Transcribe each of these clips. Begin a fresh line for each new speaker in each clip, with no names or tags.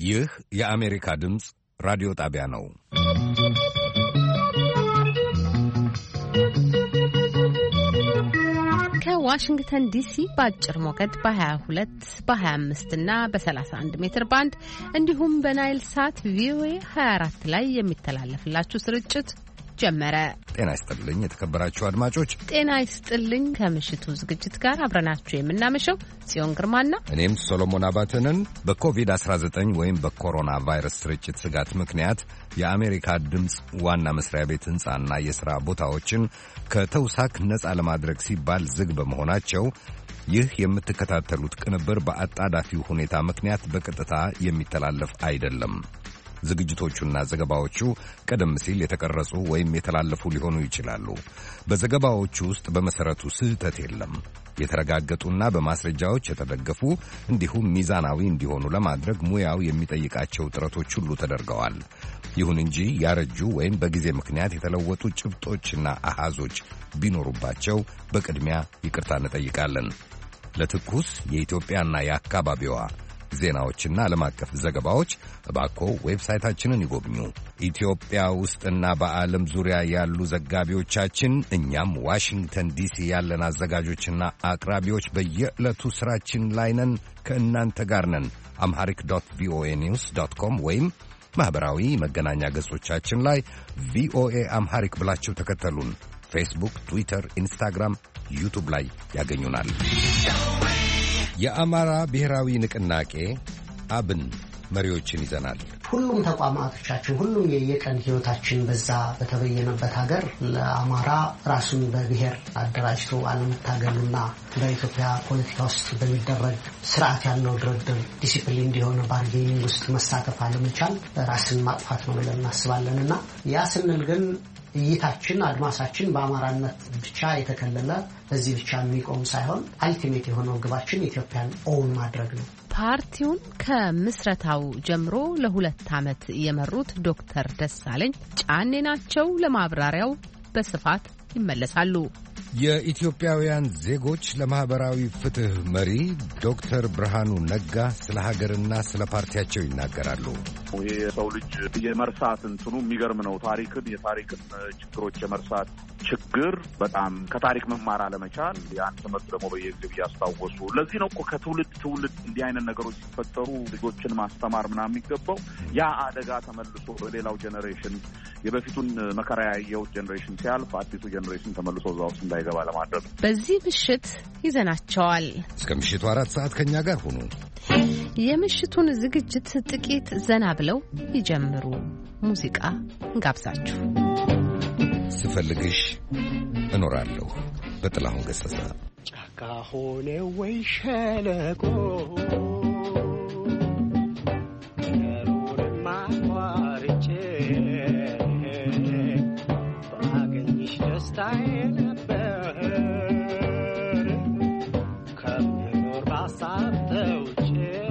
ይህ የአሜሪካ ድምፅ ራዲዮ ጣቢያ ነው።
ከዋሽንግተን ዲሲ በአጭር ሞገድ በ22 በ25 እና በ31 ሜትር ባንድ እንዲሁም በናይል ሳት ቪኦኤ 24 ላይ የሚተላለፍላችሁ ስርጭት ጀመረ።
ጤና ይስጥልኝ የተከበራችሁ አድማጮች።
ጤና ይስጥልኝ። ከምሽቱ ዝግጅት ጋር አብረናችሁ የምናመሸው ጽዮን ግርማና
እኔም ሶሎሞን አባተንን። በኮቪድ-19 ወይም በኮሮና ቫይረስ ስርጭት ስጋት ምክንያት የአሜሪካ ድምፅ ዋና መስሪያ ቤት ሕንፃና የሥራ ቦታዎችን ከተውሳክ ነፃ ለማድረግ ሲባል ዝግ በመሆናቸው ይህ የምትከታተሉት ቅንብር በአጣዳፊው ሁኔታ ምክንያት በቀጥታ የሚተላለፍ አይደለም። ዝግጅቶቹና ዘገባዎቹ ቀደም ሲል የተቀረጹ ወይም የተላለፉ ሊሆኑ ይችላሉ። በዘገባዎቹ ውስጥ በመሰረቱ ስህተት የለም። የተረጋገጡና በማስረጃዎች የተደገፉ እንዲሁም ሚዛናዊ እንዲሆኑ ለማድረግ ሙያው የሚጠይቃቸው ጥረቶች ሁሉ ተደርገዋል። ይሁን እንጂ ያረጁ ወይም በጊዜ ምክንያት የተለወጡ ጭብጦችና አሃዞች ቢኖሩባቸው በቅድሚያ ይቅርታ እንጠይቃለን። ለትኩስ የኢትዮጵያና የአካባቢዋ ዜናዎችና ዓለም አቀፍ ዘገባዎች እባክዎ ዌብሳይታችንን ይጎብኙ። ኢትዮጵያ ውስጥና በዓለም ዙሪያ ያሉ ዘጋቢዎቻችን፣ እኛም ዋሽንግተን ዲሲ ያለን አዘጋጆችና አቅራቢዎች በየዕለቱ ሥራችን ላይ ነን። ከእናንተ ጋር ነን። amharic.voanews.com ወይም ማኅበራዊ መገናኛ ገጾቻችን ላይ ቪኦኤ አምሃሪክ ብላችሁ ተከተሉን። ፌስቡክ፣ ትዊተር፣ ኢንስታግራም፣ ዩቱብ ላይ ያገኙናል። የአማራ ብሔራዊ ንቅናቄ አብን መሪዎችን ይዘናል።
ሁሉም ተቋማቶቻችን፣ ሁሉም የየቀን ሕይወታችን በዛ በተበየነበት ሀገር ለአማራ ራሱን በብሔር አደራጅቶ አለመታገሉና በኢትዮጵያ ፖለቲካ ውስጥ በሚደረግ ስርዓት ያለው ድርድር ዲሲፕሊን እንዲሆነ ባርጌኒንግ ውስጥ መሳተፍ አለመቻል ራስን ማጥፋት ነው ብለን እናስባለን እና ያ ስንል ግን እይታችን አድማሳችን በአማራነት ብቻ የተከለለ በዚህ ብቻ የሚቆም ሳይሆን አልቲሜት የሆነው ግባችን ኢትዮጵያን ኦውን ማድረግ ነው።
ፓርቲውን ከምስረታው ጀምሮ ለ2 ዓመት የመሩት ዶክተር ደሳለኝ ጫኔ ናቸው። ለማብራሪያው በስፋት ይመለሳሉ።
የኢትዮጵያውያን ዜጎች ለማኅበራዊ ፍትሕ መሪ ዶክተር ብርሃኑ ነጋ ስለ ሀገርና ስለ ፓርቲያቸው ይናገራሉ።
ይህ የሰው ልጅ የመርሳት እንትኑ የሚገርም ነው። የታሪክን ችግሮች የመርሳት ችግር በጣም ከታሪክ መማር አለመቻል፣ ያን ትምህርት ደግሞ በየጊዜው እያስታወሱ ለዚህ ነው እኮ ከትውልድ ትውልድ እንዲህ አይነት ነገሮች ሲፈጠሩ ልጆችን ማስተማር ምናምን የሚገባው። ያ አደጋ ተመልሶ በሌላው ጄኔሬሽን የበፊቱን መከራ ያየው ጄኔሬሽን ሲያልፍ አዲሱ ጄኔሬሽን ተመልሶ እዛ ውስጥ እንዳይገባ ለማድረግ
በዚህ ምሽት ይዘናቸዋል።
እስከ ምሽቱ 4 ሰዓት ከኛ ጋር ሁኑ።
የምሽቱን ዝግጅት ጥቂት ዘና ብለው ይጀምሩ። ሙዚቃ እንጋብዛችሁ።
ስፈልግሽ እኖራለሁ በጥላሁን ገሰሰ።
ጫካ ሆነ ወይ ሸለቆ ከሩንማ ቋርጬ ባገኝሽ ደስታዬ ነበር ከምኖር ባሳብ ተውጬ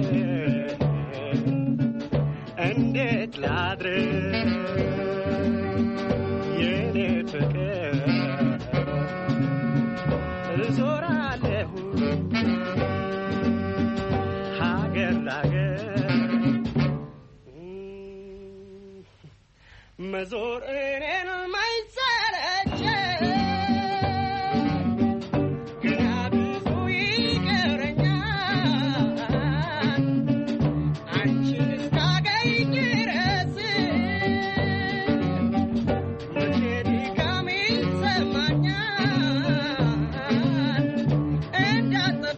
እንዴት ላድርግ የኔ ፍቅር እዞራለሁ ሀገር ላገር መዞር እኔን ማይሰለቸ ገና ብዙ ይቀረኛል አንቺን እስካገኝ ድረስ መቼ ድካሜ ይሰማኛል እንዳትጠፊ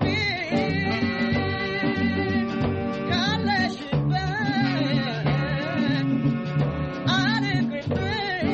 ካለሽበት አልቅብኝ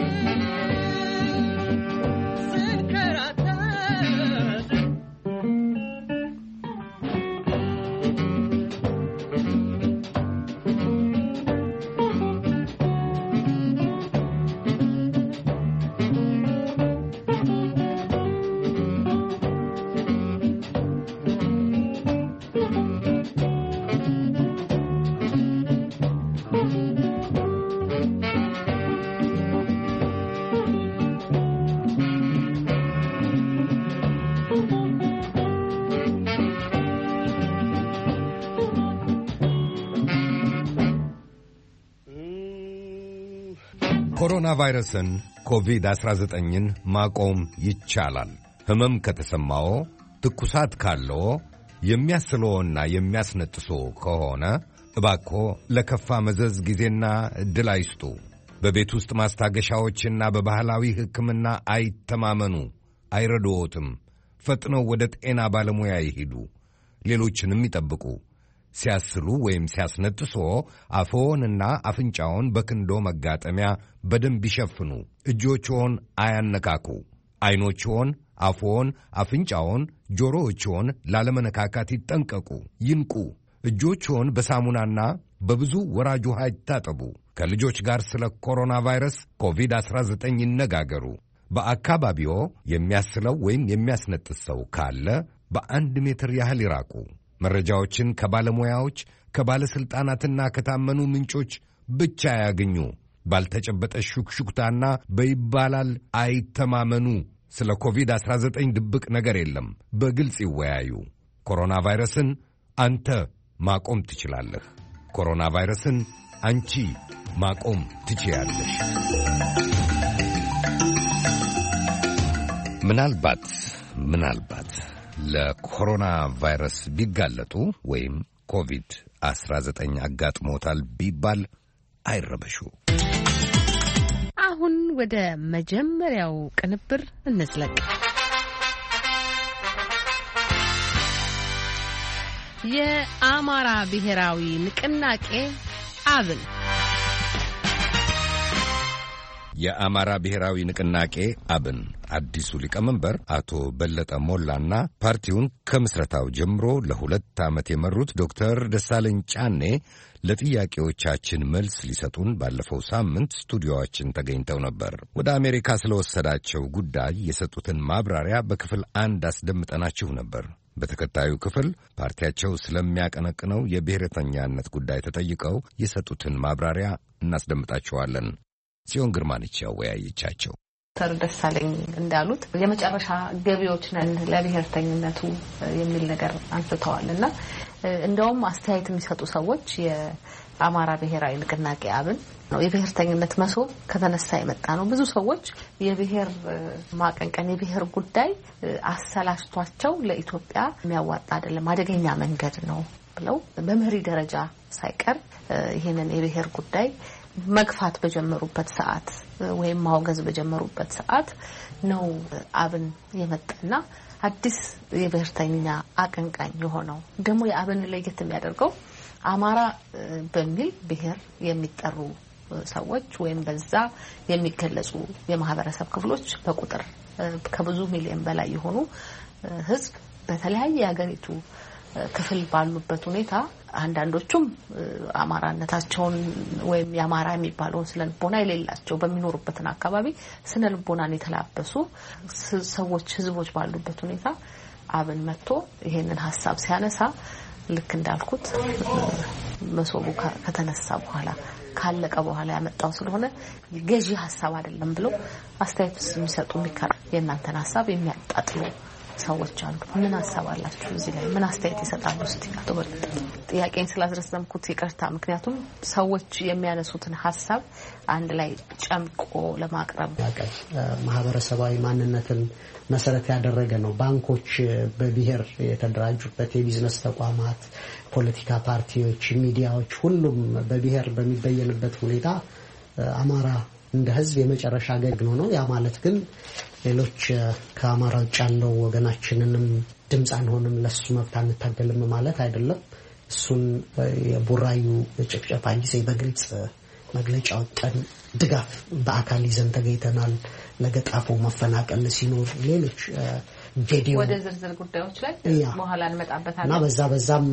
ኮሮና ቫይረስን ኮቪድ-19ን ማቆም ይቻላል። ህመም ከተሰማዎ፣ ትኩሳት ካለዎ፣ የሚያስለዎና የሚያስነጥሶ ከሆነ እባክዎ ለከፋ መዘዝ ጊዜና ዕድል አይስጡ። በቤት ውስጥ ማስታገሻዎችና በባህላዊ ሕክምና አይተማመኑ፣ አይረዶዎትም። ፈጥነው ወደ ጤና ባለሙያ ይሂዱ። ሌሎችንም ይጠብቁ። ሲያስሉ ወይም ሲያስነጥሶ አፍዎንና አፍንጫውን በክንዶ መጋጠሚያ በደንብ ይሸፍኑ። እጆችዎን አያነካኩ። ዐይኖችዎን፣ አፍዎን፣ አፍንጫውን፣ ጆሮዎችዎን ላለመነካካት ይጠንቀቁ። ይንቁ። እጆችዎን በሳሙናና በብዙ ወራጅ ውሃ ይታጠቡ። ከልጆች ጋር ስለ ኮሮና ቫይረስ ኮቪድ-19 ይነጋገሩ። በአካባቢዎ የሚያስለው ወይም የሚያስነጥስ ሰው ካለ በ1 ሜትር ያህል ይራቁ። መረጃዎችን ከባለሙያዎች ከባለሥልጣናትና ከታመኑ ምንጮች ብቻ ያገኙ። ባልተጨበጠ ሹክሹክታና በይባላል አይተማመኑ። ስለ ኮቪድ-19 ድብቅ ነገር የለም። በግልጽ ይወያዩ። ኮሮና ቫይረስን አንተ ማቆም ትችላለህ። ኮሮና ቫይረስን አንቺ ማቆም ትችያለሽ። ምናልባት ለኮሮና ቫይረስ ቢጋለጡ ወይም ኮቪድ-19 አጋጥሞታል ቢባል አይረበሹ።
አሁን ወደ መጀመሪያው ቅንብር እንዝለቅ። የአማራ ብሔራዊ ንቅናቄ አብን
የአማራ ብሔራዊ ንቅናቄ አብን አዲሱ ሊቀመንበር አቶ በለጠ ሞላና ፓርቲውን ከምስረታው ጀምሮ ለ2 ዓመት የመሩት ዶክተር ደሳለኝ ጫኔ ለጥያቄዎቻችን መልስ ሊሰጡን ባለፈው ሳምንት ስቱዲዮአችን ተገኝተው ነበር። ወደ አሜሪካ ስለወሰዳቸው ጉዳይ የሰጡትን ማብራሪያ በክፍል 1 አስደምጠናችሁ ነበር። በተከታዩ ክፍል ፓርቲያቸው ስለሚያቀነቅነው የብሔረተኛነት ጉዳይ ተጠይቀው የሰጡትን ማብራሪያ እናስደምጣችኋለን። ጽዮን ግርማንች ያወያየቻቸው።
ዶክተር ደሳለኝ እንዳሉት የመጨረሻ ገቢዎች ነን ለብሔርተኝነቱ የሚል ነገር አንስተዋልና እንደውም አስተያየት የሚሰጡ ሰዎች የአማራ ብሔራዊ ንቅናቄ አብን ነው የብሔርተኝነት መሶብ ከተነሳ የመጣ ነው። ብዙ ሰዎች የብሔር ማቀንቀን የብሔር ጉዳይ አሰላሽቷቸው ለኢትዮጵያ የሚያዋጣ አይደለም፣ አደገኛ መንገድ ነው ብለው በመሪ ደረጃ ሳይቀር ይሄንን የብሔር ጉዳይ መግፋት በጀመሩበት ሰዓት ወይም ማውገዝ በጀመሩበት ሰዓት ነው አብን የመጣና አዲስ የብሔርተኛ አቀንቃኝ የሆነው። ደግሞ የአብን ለየት የሚያደርገው አማራ በሚል ብሔር የሚጠሩ ሰዎች ወይም በዛ የሚገለጹ የማህበረሰብ ክፍሎች በቁጥር ከብዙ ሚሊዮን በላይ የሆኑ ህዝብ በተለያየ የሀገሪቱ ክፍል ባሉበት ሁኔታ አንዳንዶቹም አማራነታቸውን ወይም የአማራ የሚባለውን ስነልቦና የሌላቸው በሚኖሩበትን አካባቢ ስነልቦናን የተላበሱ ሰዎች ህዝቦች ባሉበት ሁኔታ አብን መጥቶ ይሄንን ሀሳብ ሲያነሳ ልክ እንዳልኩት መሶቡ ከተነሳ በኋላ ካለቀ በኋላ ያመጣው ስለሆነ ገዢ ሀሳብ አይደለም ብሎ አስተያየት የሚሰጡ የእናንተን ሀሳብ የሚያጣጥሉ ሰዎች አሉ። ምን ሀሳብ አላችሁ እዚህ ላይ? ምን አስተያየት ይሰጣሉ? እስቲ አቶ በለጠ ጥያቄን ስላስረዘምኩት ይቅርታ። ምክንያቱም ሰዎች የሚያነሱትን ሀሳብ አንድ ላይ ጨምቆ ለማቅረብ
ማህበረሰባዊ ማንነትን መሰረት ያደረገ ነው። ባንኮች በብሔር የተደራጁበት፣ የቢዝነስ ተቋማት፣ ፖለቲካ ፓርቲዎች፣ ሚዲያዎች ሁሉም በብሔር በሚበየንበት ሁኔታ አማራ እንደ ህዝብ የመጨረሻ ገግኖ ነው። ያ ማለት ግን ሌሎች ከአማራ ውጭ ያለው ወገናችንንም ድምጽ አንሆንም፣ ለሱ መብት አንታገልም ማለት አይደለም። እሱን የቡራዩ ጭፍጨፋ ጊዜ በግልጽ መግለጫ ወጣን፣ ድጋፍ በአካል ይዘን ተገኝተናል። ለገጣፎ መፈናቀል ሲኖር ሌሎች ጄዲዮ
ወደ ዝርዝር ጉዳዮች ላይ በኋላ እንመጣበታለን
እና በዛም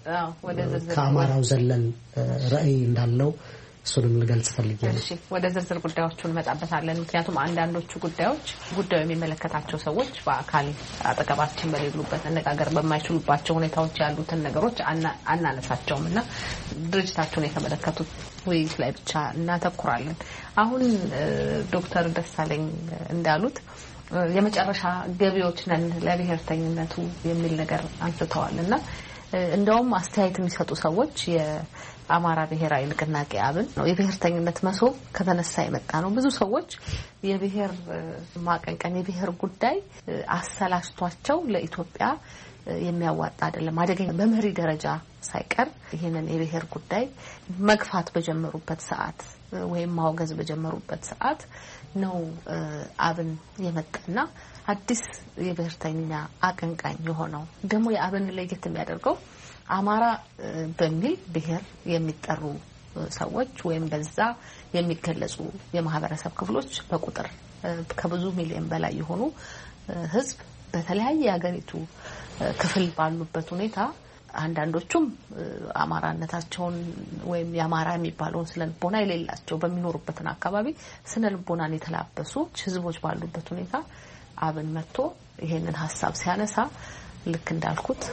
ከአማራው ዘለል ራዕይ እንዳለው እሱንም ልገልጽ ፈልጌያለሁ።
እሺ፣ ወደ ዝርዝር ጉዳዮቹ እንመጣበታለን። ምክንያቱም አንዳንዶቹ ጉዳዩ የሚመለከታቸው ሰዎች በአካል አጠገባችን በሌሉበት አነጋገር በማይችሉባቸው ሁኔታዎች ያሉትን ነገሮች አናነሳቸውም እና ድርጅታቸውን የተመለከቱት ውይይት ላይ ብቻ እናተኩራለን። አሁን ዶክተር ደሳለኝ እንዳሉት የመጨረሻ ገቢዎች ነን ለብሔርተኝነቱ የሚል ነገር አንስተዋልና እንደውም አስተያየት የሚሰጡ ሰዎች የአማራ ብሔራዊ ንቅናቄ አብን ነው የብሔርተኝነት መሶብ ከተነሳ የመጣ ነው። ብዙ ሰዎች የብሔር ማቀንቀን የብሔር ጉዳይ አሰላሽቷቸው ለኢትዮጵያ የሚያዋጣ አይደለም፣ አደገኛ በመሪ ደረጃ ሳይቀር ይሄንን የብሔር ጉዳይ መግፋት በጀመሩበት ሰዓት ወይም ማውገዝ በጀመሩበት ሰዓት ነው አብን የመጣና አዲስ የብሔርተኛ አቀንቃኝ የሆነው። ደግሞ የአብን ለየት የሚያደርገው አማራ በሚል ብሔር የሚጠሩ ሰዎች ወይም በዛ የሚገለጹ የማህበረሰብ ክፍሎች በቁጥር ከብዙ ሚሊዮን በላይ የሆኑ ህዝብ በተለያየ የሀገሪቱ ክፍል ባሉበት ሁኔታ አንዳንዶቹም አማራነታቸውን ወይም የአማራ የሚባለውን ስነልቦና የሌላቸው በሚኖሩበትን አካባቢ ስነልቦናን የተላበሱ ህዝቦች ባሉበት ሁኔታ አብን መጥቶ ይሄንን ሀሳብ ሲያነሳ ልክ እንዳልኩት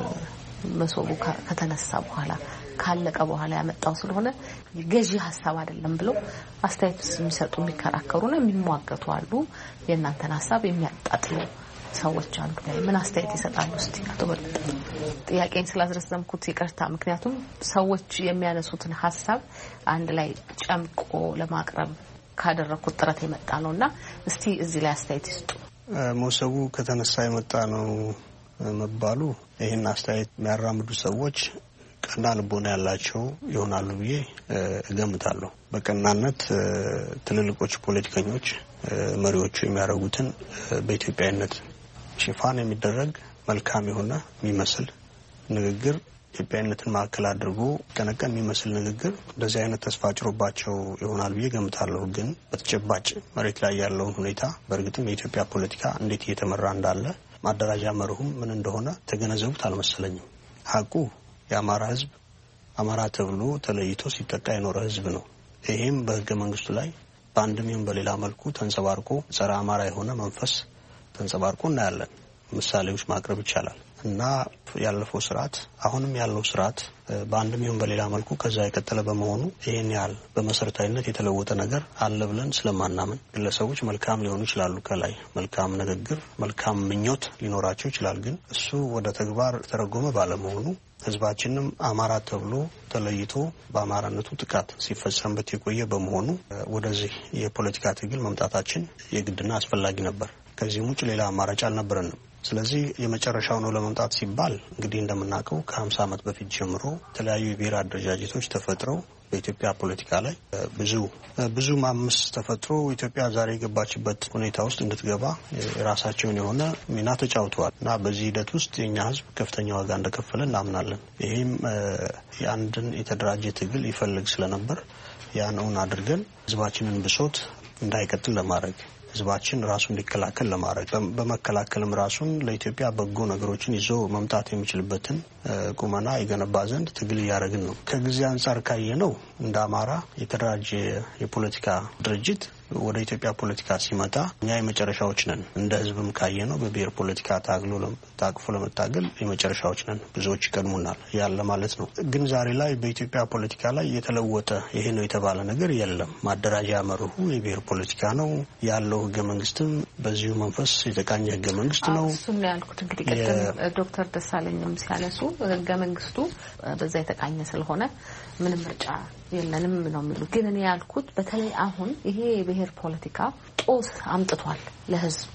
መሶቡ ከተነሳ በኋላ ካለቀ በኋላ ያመጣው ስለሆነ ገዢ ሀሳብ አይደለም ብለው አስተያየት የሚሰጡ የሚከራከሩና የሚሟገቱ አሉ። የእናንተን ሀሳብ የሚያጣጥሉ ሰዎች አሉ። ምን አስተያየት ይሰጣሉ? እስቲ አቶ በለጠ ጥያቄን ስላዝረዘምኩት ይቅርታ። ምክንያቱም ሰዎች የሚያነሱትን ሀሳብ አንድ ላይ ጨምቆ ለማቅረብ ካደረኩት ጥረት የመጣ ነውና እስቲ እዚህ ላይ አስተያየት ይስጡ።
መሶቡ ከተነሳ የመጣ ነው መባሉ ይሄን አስተያየት የሚያራምዱ ሰዎች ቀና ልቦና ያላቸው ይሆናሉ ብዬ እገምታለሁ። በቀናነት ትልልቆች ፖለቲከኞች መሪዎቹ የሚያደርጉትን በኢትዮጵያዊነት ሽፋን የሚደረግ መልካም የሆነ የሚመስል ንግግር ኢትዮጵያዊነትን ማዕከል አድርጎ ቀነቀን የሚመስል ንግግር እንደዚህ አይነት ተስፋ ጭሮባቸው ይሆናል ብዬ ገምታለሁ። ግን በተጨባጭ መሬት ላይ ያለውን ሁኔታ በእርግጥም የኢትዮጵያ ፖለቲካ እንዴት እየተመራ እንዳለ ማደራጃ መርሁም ምን እንደሆነ ተገነዘቡት አልመሰለኝም። ሀቁ የአማራ ህዝብ አማራ ተብሎ ተለይቶ ሲጠቃ የኖረ ህዝብ ነው። ይሄም በህገ መንግስቱ ላይ በአንድም ይሁን በሌላ መልኩ ተንጸባርቆ ጸረ አማራ የሆነ መንፈስ ተንጸባርቆ እናያለን። ምሳሌዎች ማቅረብ ይቻላል እና ያለፈው ስርዓት አሁንም ያለው ስርዓት በአንድም ይሁን በሌላ መልኩ ከዛ የቀጠለ በመሆኑ ይሄን ያህል በመሰረታዊነት የተለወጠ ነገር አለ ብለን ስለማናምን ግለሰቦች መልካም ሊሆኑ ይችላሉ፣ ከላይ መልካም ንግግር መልካም ምኞት ሊኖራቸው ይችላል። ግን እሱ ወደ ተግባር ተረጎመ ባለመሆኑ ህዝባችንም አማራ ተብሎ ተለይቶ በአማራነቱ ጥቃት ሲፈጸምበት የቆየ በመሆኑ ወደዚህ የፖለቲካ ትግል መምጣታችን የግድና አስፈላጊ ነበር። ከዚህም ውጭ ሌላ አማራጭ አልነበረንም። ስለዚህ የመጨረሻው ነው ለመምጣት ሲባል እንግዲህ እንደምናውቀው ከ50 ዓመት በፊት ጀምሮ የተለያዩ የብሔር አደረጃጀቶች ተፈጥረው በኢትዮጵያ ፖለቲካ ላይ ብዙ ማምስ ተፈጥሮ ኢትዮጵያ ዛሬ የገባችበት ሁኔታ ውስጥ እንድትገባ የራሳቸውን የሆነ ሚና ተጫውተዋል እና በዚህ ሂደት ውስጥ የኛ ህዝብ ከፍተኛ ዋጋ እንደከፈለ እናምናለን። ይሄም የአንድን የተደራጀ ትግል ይፈልግ ስለነበር ያን እውን አድርገን ህዝባችንን ብሶት እንዳይቀጥል ለማድረግ ህዝባችን ራሱ እንዲከላከል ለማድረግ በመከላከልም ራሱን ለኢትዮጵያ በጎ ነገሮችን ይዞ መምጣት የሚችልበትን ቁመና ይገነባ ዘንድ ትግል እያደረግን ነው። ከጊዜ አንጻር ካየነው እንደ አማራ የተደራጀ የፖለቲካ ድርጅት ወደ ኢትዮጵያ ፖለቲካ ሲመጣ እኛ የመጨረሻዎች ነን። እንደ ህዝብም ካየነው በብሔር ፖለቲካ ታቅፎ ለመታገል የመጨረሻዎች ነን። ብዙዎች ይቀድሙናል ያለ ማለት ነው። ግን ዛሬ ላይ በኢትዮጵያ ፖለቲካ ላይ የተለወጠ ይሄ ነው የተባለ ነገር የለም። ማደራጃ መርሁ የብሔር ፖለቲካ ነው ያለው። ህገ መንግስትም በዚሁ መንፈስ የተቃኘ ህገ መንግስት ነው።
እሱን ያልኩት እንግዲህ ቀደም ዶክተር ደሳለኝም ሲያነሱ ህገ መንግስቱ በዛ የተቃኘ ስለሆነ ምንም ምርጫ የለንም ነው የሚሉት። ግን እኔ ያልኩት በተለይ አሁን ይሄ የብሔር ፖለቲካ ጦስ አምጥቷል ለህዝብ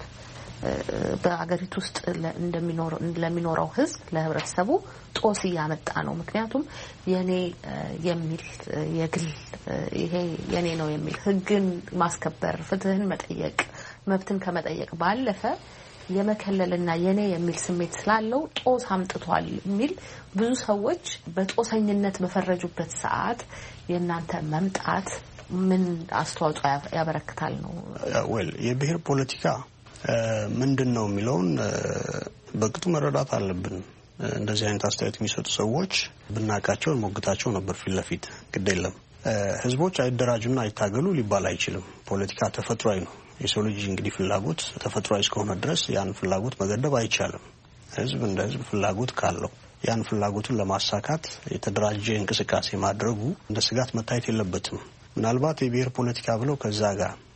በአገሪቱ ውስጥ ለሚኖረው ህዝብ ለህብረተሰቡ ጦስ እያመጣ ነው። ምክንያቱም የኔ የሚል የግል ይሄ የኔ ነው የሚል ህግን ማስከበር ፍትህን መጠየቅ መብትን ከመጠየቅ ባለፈ የመከለልና የኔ የሚል ስሜት ስላለው ጦስ አምጥቷል የሚል ብዙ ሰዎች በጦሰኝነት በፈረጁበት ሰዓት የእናንተ መምጣት ምን አስተዋጽኦ ያበረክታል ነው?
የብሔር ፖለቲካ ምንድነው የሚለውን በቅጡ መረዳት አለብን። እንደዚህ አይነት አስተያየት የሚሰጡ ሰዎች ብናቃቸው ሞግታቸው ነበር ፊት ለፊት። ግድ የለም ህዝቦች አይደራጁና አይታገሉ ሊባል አይችልም። ፖለቲካ ተፈጥሯዊ ነው። የሰው ልጅ እንግዲህ ፍላጎት ተፈጥሯዊ እስከሆነ ድረስ ያን ፍላጎት መገደብ አይቻልም። ህዝብ እንደ ህዝብ ፍላጎት ካለው ያን ፍላጎቱን ለማሳካት የተደራጀ እንቅስቃሴ ማድረጉ እንደ ስጋት መታየት የለበትም። ምናልባት የብሔር ፖለቲካ ብለው ከዛ ጋር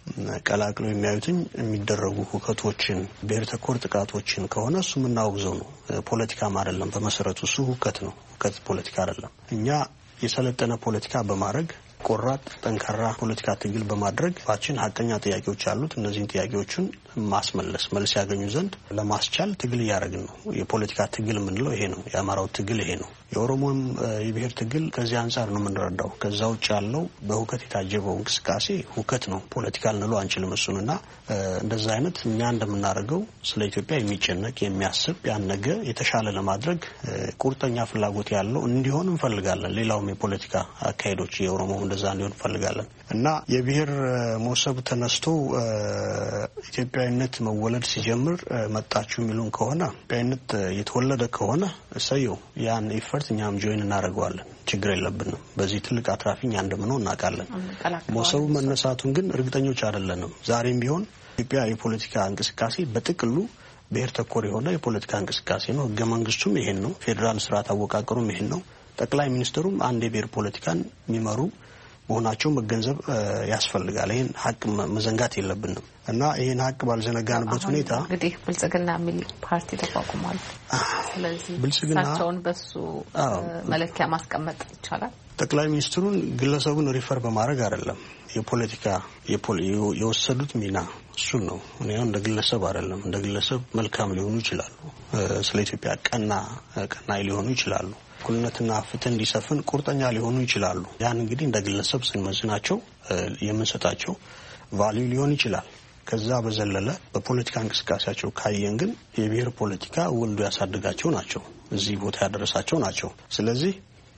ቀላቅለው የሚያዩትኝ የሚደረጉ ሁከቶችን ብሔር ተኮር ጥቃቶችን ከሆነ እሱ ምናውግዘው ነው። ፖለቲካም አይደለም በመሰረቱ እሱ ሁከት ነው። ሁከት ፖለቲካ አይደለም። እኛ የሰለጠነ ፖለቲካ በማድረግ ቆራጥ ጠንካራ ፖለቲካ ትግል በማድረግ ባችን ሀቀኛ ጥያቄዎች አሉት። እነዚህን ጥያቄዎችን ማስመለስ መልስ ያገኙ ዘንድ ለማስቻል ትግል ያደረግን ነው። የፖለቲካ ትግል ምንለው ይሄ ነው። የአማራው ትግል ይሄ ነው። የኦሮሞም የብሔር ትግል ከዚህ አንፃር ነው የምንረዳው። ከዛ ውጭ ያለው በሁከት የታጀበው እንቅስቃሴ ሁከት ነው። ፖለቲካ ልንለው አንችልም እሱንና እንደዛ አይነት እኛ እንደምናደርገው ስለ ኢትዮጵያ የሚጨነቅ የሚያስብ ያን ነገ የተሻለ ለማድረግ ቁርጠኛ ፍላጎት ያለው እንዲሆን እንፈልጋለን። ሌላውም የፖለቲካ አካሄዶች የኦሮሞ እንደዛ እንዲሆን እንፈልጋለን እና የብሔር ሞሰብ ተነስቶ ኢትዮጵያዊነት መወለድ ሲጀምር መጣችሁ የሚሉን ከሆነ ኢትዮጵያዊነት የተወለደ ከሆነ እሰየው ያን ኢፈርት እኛም ጆይን እናደርገዋለን። ችግር የለብንም። በዚህ ትልቅ አትራፊኛ እንደምንሆን እናውቃለን። ሞሰቡ መነሳቱን ግን እርግጠኞች አይደለንም። ዛሬም ቢሆን ኢትዮጵያ የፖለቲካ እንቅስቃሴ በጥቅሉ ብሔር ተኮር የሆነ የፖለቲካ እንቅስቃሴ ነው። ህገ መንግስቱም ይሄን ነው። ፌዴራል ስርዓት አወቃቀሩም ይሄን ነው። ጠቅላይ ሚኒስትሩም አንድ የብሔር ፖለቲካን የሚመሩ መሆናቸው መገንዘብ ያስፈልጋል። ይሄን ሀቅ መዘንጋት የለብንም እና ይሄን ሀቅ ባልዘነጋንበት ሁኔታ
እንግዲህ ብልጽግና የሚል ፓርቲ ተቋቁሟል። ስለዚህ ብልጽግናውን በሱ መለኪያ ማስቀመጥ ይቻላል።
ጠቅላይ ሚኒስትሩን ግለሰቡን ሪፈር በማድረግ አይደለም የፖለቲካ የወሰዱት ሚና እሱ ነው። እኔው እንደ ግለሰብ አይደለም። እንደ ግለሰብ መልካም ሊሆኑ ይችላሉ። ስለ ኢትዮጵያ ቀናይ ሊሆኑ ይችላሉ። እኩልነትና ፍትህ እንዲሰፍን ቁርጠኛ ሊሆኑ ይችላሉ። ያን እንግዲህ እንደ ግለሰብ ስንመዝናቸው የምንሰጣቸው ቫልዩ ሊሆን ይችላል። ከዛ በዘለለ በፖለቲካ እንቅስቃሴያቸው ካየን ግን የብሔር ፖለቲካ ወልዶ ያሳደጋቸው ናቸው። እዚህ ቦታ ያደረሳቸው ናቸው። ስለዚህ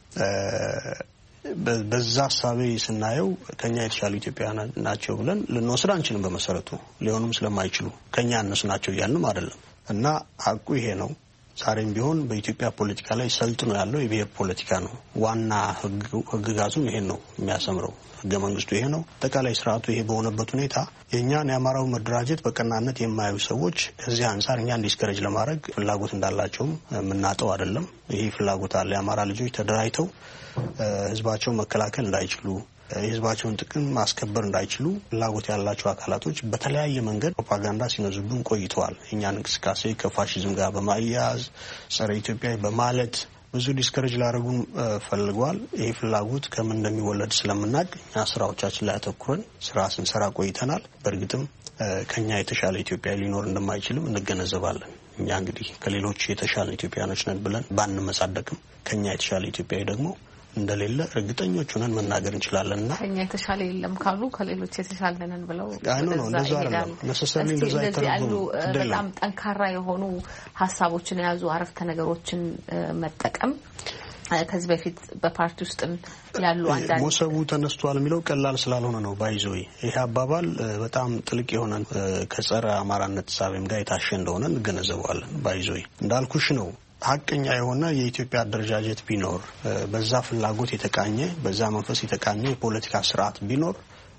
በዛ ሐሳቤ ስናየው ከኛ የተሻሉ ኢትዮጵያውያን ናቸው ብለን ልንወስድ አንችልም። በመሰረቱ ሊሆኑም ስለማይችሉ ከኛ እነሱ ናቸው እያልንም አይደለም እና ሀቁ ይሄ ነው። ዛሬም ቢሆን በኢትዮጵያ ፖለቲካ ላይ ሰልጥኖ ያለው የብሔር ፖለቲካ ነው። ዋና ህግጋቱም ይሄን ነው የሚያሰምረው። ህገ መንግስቱ ይሄ ነው። አጠቃላይ ስርዓቱ ይሄ በሆነበት ሁኔታ የእኛን የአማራው መደራጀት በቀናነት የማያዩ ሰዎች ከዚህ አንጻር እኛን ዲስከሬጅ ለማድረግ ፍላጎት እንዳላቸውም የምናጠው አይደለም። ይሄ ፍላጎት አለ። የአማራ ልጆች ተደራጅተው ህዝባቸውን መከላከል እንዳይችሉ የህዝባቸውን ጥቅም ማስከበር እንዳይችሉ ፍላጎት ያላቸው አካላቶች በተለያየ መንገድ ፕሮፓጋንዳ ሲነዙብን ቆይተዋል። እኛን እንቅስቃሴ ከፋሺዝም ጋር በማያያዝ ጸረ ኢትዮጵያ በማለት ብዙ ዲስከሬጅ ላደርጉን ፈልገዋል። ይሄ ፍላጎት ከምን እንደሚወለድ ስለምናውቅ እኛ ስራዎቻችን ላይ አተኩረን ስራ ስንሰራ ቆይተናል። በእርግጥም ከኛ የተሻለ ኢትዮጵያ ሊኖር እንደማይችልም እንገነዘባለን። እኛ እንግዲህ ከሌሎች የተሻለ ኢትዮጵያኖች ነን ብለን ባንመጻደቅም ከኛ የተሻለ ኢትዮጵያዊ ደግሞ እንደሌለ እርግጠኞች ሆነን መናገር እንችላለንና
ከኛ የተሻለ የለም ካሉ ከሌሎች የተሻለ ነን ብለው
እንደዛ አይደለም ነሰሰሪ እንደዛ አይተረጉም።
በጣም ጠንካራ የሆኑ ሐሳቦችን የያዙ አረፍተ ነገሮችን መጠቀም ከዚህ በፊት በፓርቲ ውስጥ ያሉ አንዳንድ
ሞሰቡ ተነስቷል የሚለው ቀላል ስላልሆነ ነው። ባይዞይ ይሄ አባባል በጣም ጥልቅ የሆነ ከጸረ አማራነት ሳቤም ጋር የታሸ እንደሆነ እንገነዘባለን። ባይዞይ እንዳልኩሽ ነው። ሀቀኛ የሆነ የኢትዮጵያ አደረጃጀት ቢኖር በዛ ፍላጎት የተቃኘ በዛ መንፈስ የተቃኘ የፖለቲካ ስርዓት ቢኖር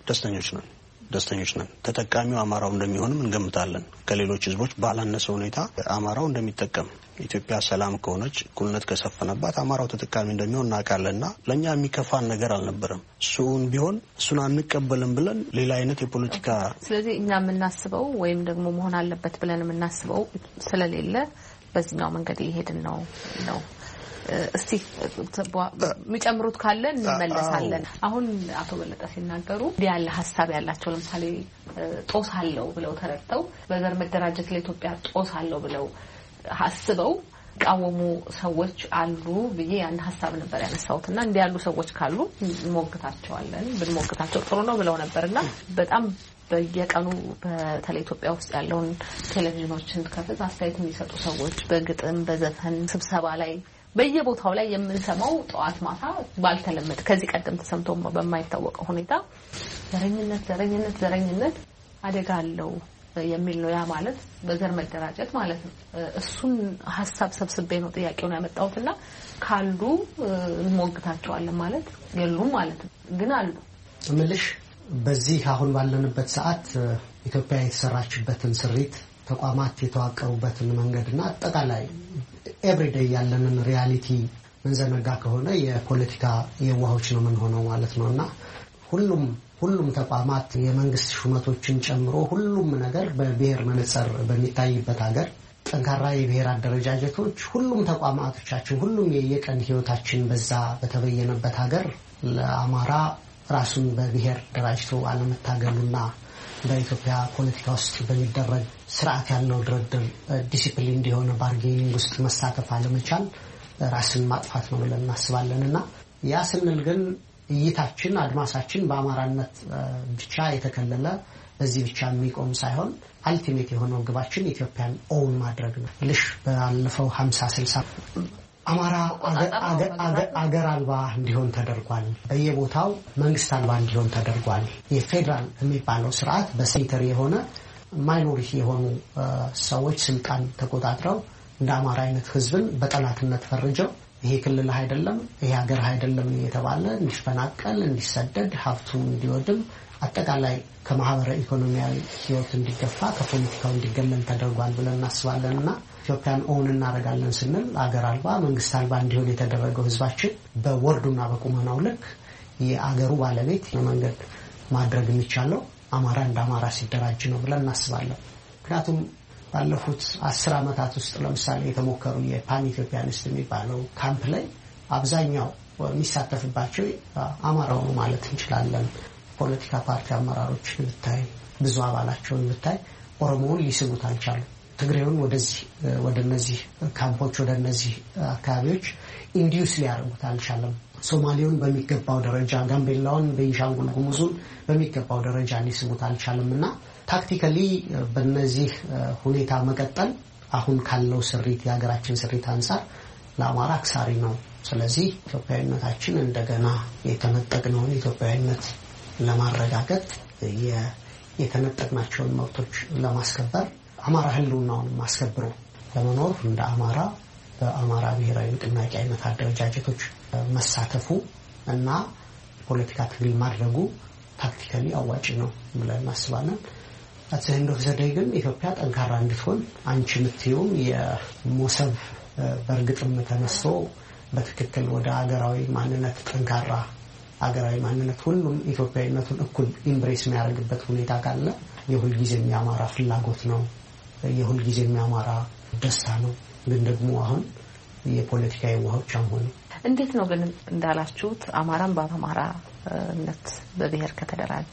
ደስተኞች ነን። ተጠቃሚው አማራው እንደሚሆንም እንገምታለን። ከሌሎች ህዝቦች ባላነሰ ሁኔታ አማራው እንደሚጠቀም ኢትዮጵያ ሰላም ከሆነች እኩልነት ከሰፈነባት አማራው ተጠቃሚ እንደሚሆን እናውቃለንና ለኛ የሚከፋን ነገር አልነበረም። እሱን አንቀበልም ብለን ሌላ አይነት የፖለቲካ
ስለዚህ እኛ የምናስበው ወይም ደግሞ መሆን አለበት ብለን የምናስበው ስለሌለ በዚህኛው መንገድ ይሄድን ነው። እስቲ የሚጨምሩት ካለ እንመለሳለን። አሁን አቶ በለጠ ሲናገሩ ያለ ሐሳብ ያላቸው ለምሳሌ ጦስ አለው ብለው ተረድተው በዘር መደራጀት ለኢትዮጵያ ጦስ አለው ብለው አስበው ቃወሙ ሰዎች አሉ ብዬ አንድ ሐሳብ ነበር ያነሳውትና እንዲህ ያሉ ሰዎች ካሉ እንሞግታቸዋለን ብንሞግታቸው ጥሩ ነው ብለው ነበርና በጣም በየቀኑ በተለይ ኢትዮጵያ ውስጥ ያለውን ቴሌቪዥኖችን ከፍት አስተያየት የሚሰጡ ሰዎች በግጥም በዘፈን ስብሰባ ላይ በየቦታው ላይ የምንሰማው ጠዋት ማታ ባልተለመደ ከዚህ ቀደም ተሰምቶ በማይታወቀው ሁኔታ ዘረኝነት አደጋ አለው የሚል ነው። ያ ማለት በዘር መደራጀት ማለት ነው። እሱን ሐሳብ ሰብስቤ ነው ጥያቄውን ያመጣሁትና ካሉ እንሞግታቸዋለን ማለት የሉም ማለት ነው። ግን አሉ
ምልሽ በዚህ አሁን ባለንበት ሰዓት ኢትዮጵያ የተሰራችበትን ስሪት ተቋማት የተዋቀሩበትን መንገድና አጠቃላይ ኤቭሪዴይ ያለንን ሪያሊቲ መንዘነጋ ከሆነ የፖለቲካ የዋሆች ነው ምን ሆነው ማለት ነውና ሁሉም ተቋማት የመንግስት ሹመቶችን ጨምሮ ሁሉም ነገር በብሔር መነጽር በሚታይበት ሀገር ጠንካራ የብሔር አደረጃጀቶች ሁሉም ተቋማቶቻችን ሁሉም የየቀን ህይወታችን በዛ በተበየነበት ሀገር ለአማራ ራሱን በብሔር ደራጅቶ አለመታገሉና በኢትዮጵያ ፖለቲካ ውስጥ በሚደረግ ስርዓት ያለው ድርድር ዲሲፕሊን እንዲሆነ ባርጌኒንግ ውስጥ መሳተፍ አለመቻል ራስን ማጥፋት ነው ብለን እናስባለንና ያ ስንል ግን እይታችን አድማሳችን በአማራነት ብቻ የተከለለ በዚህ ብቻ የሚቆም ሳይሆን አልቲሜት የሆነው ግባችን ኢትዮጵያን ኦውን ማድረግ ነው። ልሽ ባለፈው 50-60 አማራ አገር አልባ እንዲሆን ተደርጓል። በየቦታው መንግስት አልባ እንዲሆን ተደርጓል። የፌደራል የሚባለው ስርዓት በሴንተር የሆነ ማይኖሪቲ የሆኑ ሰዎች ስልጣን ተቆጣጥረው እንደ አማራ አይነት ህዝብን በጠላትነት ፈርጀው ይሄ ክልል አይደለም ይሄ ሀገር አይደለም እየተባለ እንዲፈናቀል እንዲሰደድ ሀብቱ እንዲወድም አጠቃላይ ከማህበረ ኢኮኖሚያዊ ህይወት እንዲገፋ ከፖለቲካው እንዲገለል ተደርጓል ብለን እናስባለንና ኢትዮጵያን ኦውን እናደርጋለን ስንል አገር አልባ መንግስት አልባ እንዲሆን የተደረገው ህዝባችን በወርዱና በቁመናው ልክ የአገሩ ባለቤት መንገድ ማድረግ የሚቻለው አማራ እንደ አማራ ሲደራጅ ነው ብለን እናስባለን። ምክንያቱም ባለፉት 10 ዓመታት ውስጥ ለምሳሌ የተሞከሩ የፓን ኢትዮጵያኒስት የሚባለው ካምፕ ላይ አብዛኛው የሚሳተፍባቸው አማራው ነው ማለት እንችላለን። ፖለቲካ ፓርቲ አመራሮችን ብታይ ብዙ አባላቸውን ብታይ ኦሮሞውን ሊስቡት አልቻሉም። ትግሬውን ወደ እነዚህ ካምፖች ወደ እነዚህ አካባቢዎች ኢንዲዩስ ሊያደርጉት አልቻለም። ሶማሌውን በሚገባው ደረጃ ጋምቤላውን ቤንሻንጉል ጉሙዙን በሚገባው ደረጃ ሊስቡት አልቻለምና ታክቲካሊ በእነዚህ ሁኔታ መቀጠል አሁን ካለው ስሪት የሀገራችን ስሪት አንፃር ለአማራ አክሳሪ ነው። ስለዚህ ኢትዮጵያዊነታችን እንደገና የተነጠቅነውን ኢትዮጵያዊነት ለማረጋገጥ የተነጠቅናቸውን መብቶች ለማስከበር አማራ ህልውናውን ማስከብሩ ለመኖር እንደ አማራ በአማራ ብሔራዊ ንቅናቄ አይነት አደረጃጀቶች መሳተፉ እና ፖለቲካ ትግል ማድረጉ ታክቲካሊ አዋጭ ነው ብለን እናስባለን። አትሰንዶ ዘደይ ግን ኢትዮጵያ ጠንካራ እንድትሆን አንቺ ምትዩም የሞሰብ በርግጥም ተነስቶ በትክክል ወደ አገራዊ ማንነት ጠንካራ አገራዊ ማንነት ሁሉም ኢትዮጵያዊነቱን እኩል ኢምብሬስ የሚያደርግበት ሁኔታ ካለ የሁል ጊዜ የሚያማራ ፍላጎት ነው፣ የሁል ጊዜ የሚያማራ ደስታ ነው። ግን ደግሞ አሁን የፖለቲካ የዋሆች አሁን
እንዴት ነው ግን እንዳላችሁት አማራን በአማራነት በብሔር ከተደራጀ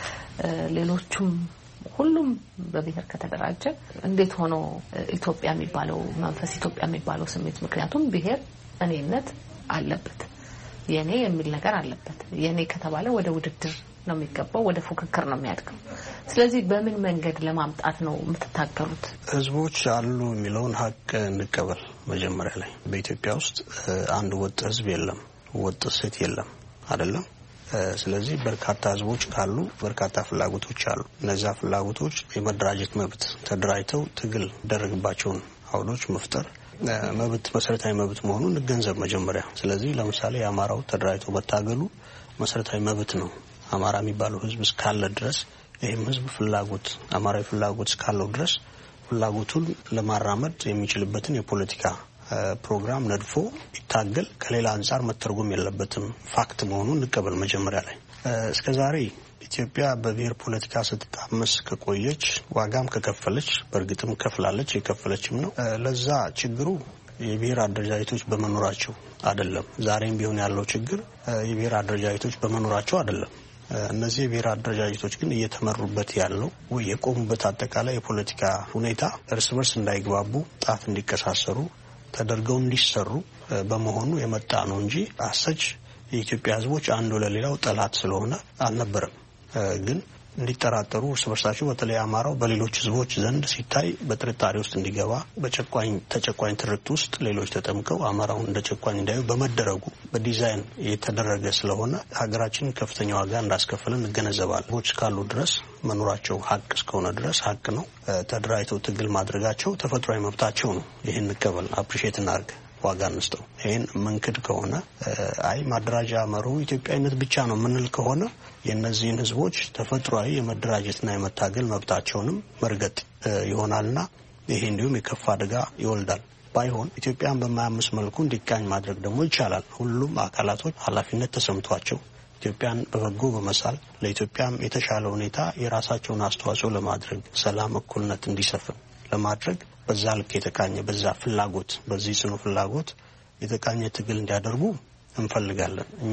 ሌሎቹም ሁሉም በብሔር ከተደራጀ እንዴት ሆኖ ኢትዮጵያ የሚባለው መንፈስ ኢትዮጵያ የሚባለው ስሜት ምክንያቱም ብሔር እኔነት አለበት የኔ የሚል ነገር አለበት። የኔ ከተባለ ወደ ውድድር ነው የሚገባው፣ ወደ ፉክክር ነው የሚያድገው። ስለዚህ በምን መንገድ ለማምጣት ነው የምትታገሉት?
ህዝቦች አሉ የሚለውን ሀቅ እንቀበል። መጀመሪያ ላይ በኢትዮጵያ ውስጥ አንድ ወጥ ህዝብ የለም፣ ወጥ ሴት የለም አይደለም። ስለዚህ በርካታ ህዝቦች ካሉ በርካታ ፍላጎቶች አሉ። እነዚያ ፍላጎቶች የመደራጀት መብት ተደራጅተው ትግል ደረግባቸውን አውዶች መፍጠር መብት መሰረታዊ መብት መሆኑን እንገንዘብ መጀመሪያ። ስለዚህ ለምሳሌ የአማራው ተደራጅቶ መታገሉ መሰረታዊ መብት ነው። አማራ የሚባለው ህዝብ እስካለ ድረስ ይህም ህዝብ ፍላጎት አማራዊ ፍላጎት እስካለው ድረስ ፍላጎቱን ለማራመድ የሚችልበትን የፖለቲካ ፕሮግራም ነድፎ ይታገል። ከሌላ አንፃር መተርጎም የለበትም። ፋክት መሆኑን እንቀበል መጀመሪያ ላይ። እስከዛሬ ኢትዮጵያ በብሔር ፖለቲካ ስትጣመስ ከቆየች ዋጋም ከከፈለች በእርግጥም ከፍላለች የከፈለችም ነው። ለዛ ችግሩ የብሔር አደረጃጀቶች በመኖራቸው አይደለም። ዛሬም ቢሆን ያለው ችግር የብሔር አደረጃጀቶች በመኖራቸው አይደለም። እነዚህ የብሔር አደረጃጀቶች ግን እየተመሩበት ያለው ወይ የቆሙበት አጠቃላይ የፖለቲካ ሁኔታ እርስ በርስ እንዳይግባቡ ጣት እንዲቀሳሰሩ ተደርገው እንዲሰሩ በመሆኑ የመጣ ነው እንጂ አሰች የኢትዮጵያ ህዝቦች አንዱ ለሌላው ጠላት ስለሆነ አልነበረም። ግን እንዲጠራጠሩ እርስ በርሳቸው በተለይ አማራው በሌሎች ህዝቦች ዘንድ ሲታይ በጥርጣሬ ውስጥ እንዲገባ ተጨቋኝ ትርክት ውስጥ ሌሎች ተጠምቀው አማራውን እንደ ጨቋኝ እንዳዩ በመደረጉ በዲዛይን የተደረገ ስለሆነ ሀገራችን ከፍተኛ ዋጋ እንዳስከፈለን እንገነዘባለን። ህዝቦች ካሉ ድረስ መኖራቸው ሀቅ እስከሆነ ድረስ ሀቅ ነው። ተደራጅተው ትግል ማድረጋቸው ተፈጥሯዊ መብታቸው ነው። ይህን እንቀበል፣ አፕሪሼት እናድርግ፣ ዋጋ እንስጠው። ይህን መንክድ ከሆነ አይ ማደራጃ መሩ ኢትዮጵያዊነት ብቻ ነው ምንል ከሆነ የነዚህን ህዝቦች ተፈጥሯዊ የመደራጀትና የመታገል መብታቸውንም መርገጥ ይሆናልና ይሄ እንዲሁም የከፋ አደጋ ይወልዳል። ባይሆን ኢትዮጵያን በማያምስ መልኩ እንዲቃኝ ማድረግ ደግሞ ይቻላል። ሁሉም አካላቶች ኃላፊነት ተሰምቷቸው ኢትዮጵያን በበጎ በመሳል ለኢትዮጵያም የተሻለ ሁኔታ የራሳቸውን አስተዋጽኦ ለማድረግ ሰላም፣ እኩልነት እንዲሰፍን ለማድረግ በዛ ልክ የተቃኘ በዛ ፍላጎት በዚህ ጽኑ ፍላጎት የተቃኘ ትግል እንዲያደርጉ እንፈልጋለን። እኛ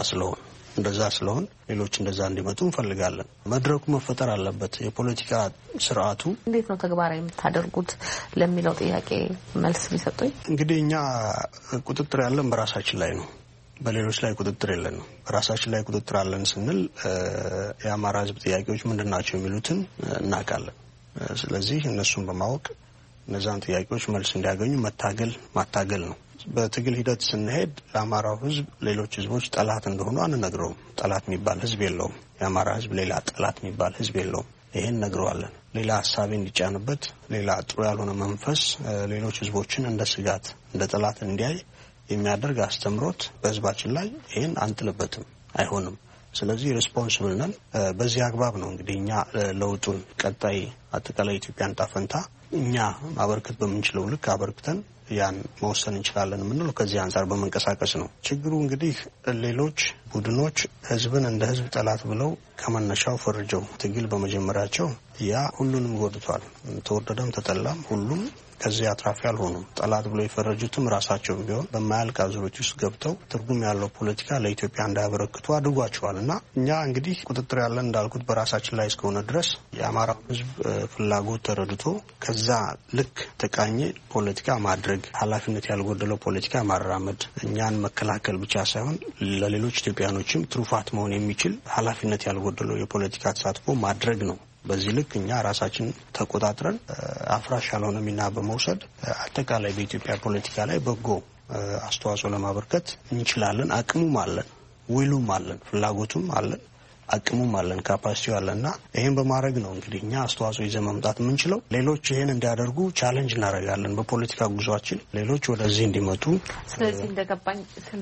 እንደዛ ስለሆን ሌሎች እንደዛ እንዲመጡ እንፈልጋለን። መድረኩ መፈጠር አለበት። የፖለቲካ ስርዓቱ
እንዴት ነው ተግባራዊ የምታደርጉት ለሚለው ጥያቄ መልስ ሊሰጡኝ።
እንግዲህ እኛ ቁጥጥር ያለን በራሳችን ላይ ነው። በሌሎች ላይ ቁጥጥር የለንም። በራሳችን ላይ ቁጥጥር አለን ስንል የአማራ ሕዝብ ጥያቄዎች ምንድናቸው የሚሉትን እናውቃለን። ስለዚህ እነሱን በማወቅ እነዛን ጥያቄዎች መልስ እንዲያገኙ ማታገል ነው። በትግል ሂደት ስንሄድ ለአማራው ሕዝብ ሌሎች ሕዝቦች ጠላት እንደሆኑ አንነግረውም። ጠላት የሚባል ሕዝብ የለውም። የአማራ ሕዝብ ሌላ ጠላት የሚባል ሕዝብ የለውም። ይሄን ነግረዋለን። ሌላ ሀሳቤ እንዲጫንበት፣ ሌላ ጥሩ ያልሆነ መንፈስ ሌሎች ሕዝቦችን እንደ ስጋት እንደ ጠላት እንዲያይ የሚያደርግ አስተምሮት በሕዝባችን ላይ ይሄን አንጥልበትም፣ አይሆንም። ስለዚህ ሪስፖንሲብል ነን። በዚህ አግባብ ነው እንግዲህ እኛ ለውጡን ቀጣይ አጠቃላይ ኢትዮጵያን ጣፈንታ እኛ ማበርከት በምንችለው ልክ አበርክተን ያን መወሰን እንችላለን የምንለው ከዚህ አንጻር በመንቀሳቀስ ነው። ችግሩ እንግዲህ ሌሎች ቡድኖች ህዝብን እንደ ህዝብ ጠላት ብለው ከመነሻው ፈርጀው ትግል በመጀመራቸው ያ ሁሉንም ጎድቷል። ተወደደም ተጠላም ሁሉም ከዚህ አትራፊ አልሆኑም። ጠላት ብለው የፈረጁትም ራሳቸውም ቢሆን በማያልቅ አዙሪት ውስጥ ገብተው ትርጉም ያለው ፖለቲካ ለኢትዮጵያ እንዳያበረክቱ አድርጓቸዋልና እኛ እንግዲህ ቁጥጥር ያለን እንዳልኩት በራሳችን ላይ እስከሆነ ድረስ የአማራ ህዝብ ፍላጎት ተረድቶ ከዛ ልክ ተቃኘ ፖለቲካ ማድረግ፣ ኃላፊነት ያልጎደለው ፖለቲካ ማራመድ፣ እኛን መከላከል ብቻ ሳይሆን ለሌሎች ኢትዮጵያኖችም ትሩፋት መሆን የሚችል ኃላፊነት ያልጎደለው የፖለቲካ ተሳትፎ ማድረግ ነው። በዚህ ልክ እኛ ራሳችን ተቆጣጥረን አፍራሽ ያልሆነ ሚና በመውሰድ አጠቃላይ በኢትዮጵያ ፖለቲካ ላይ በጎ አስተዋጽኦ ለማበርከት እንችላለን። አቅሙም አለን፣ ውሉም አለን፣ ፍላጎቱም አለን፣ አቅሙም አለን፣ ካፓሲቲው አለንና ይሄን በማድረግ ነው እንግዲህ እኛ አስተዋጽኦ ይዘን መምጣት የምንችለው። ሌሎች ይሄን እንዲያደርጉ ቻሌንጅ እናደርጋለን በፖለቲካ ጉዟችን ሌሎች ወደዚህ እንዲመጡ።
ስለዚህ እንደገባኝ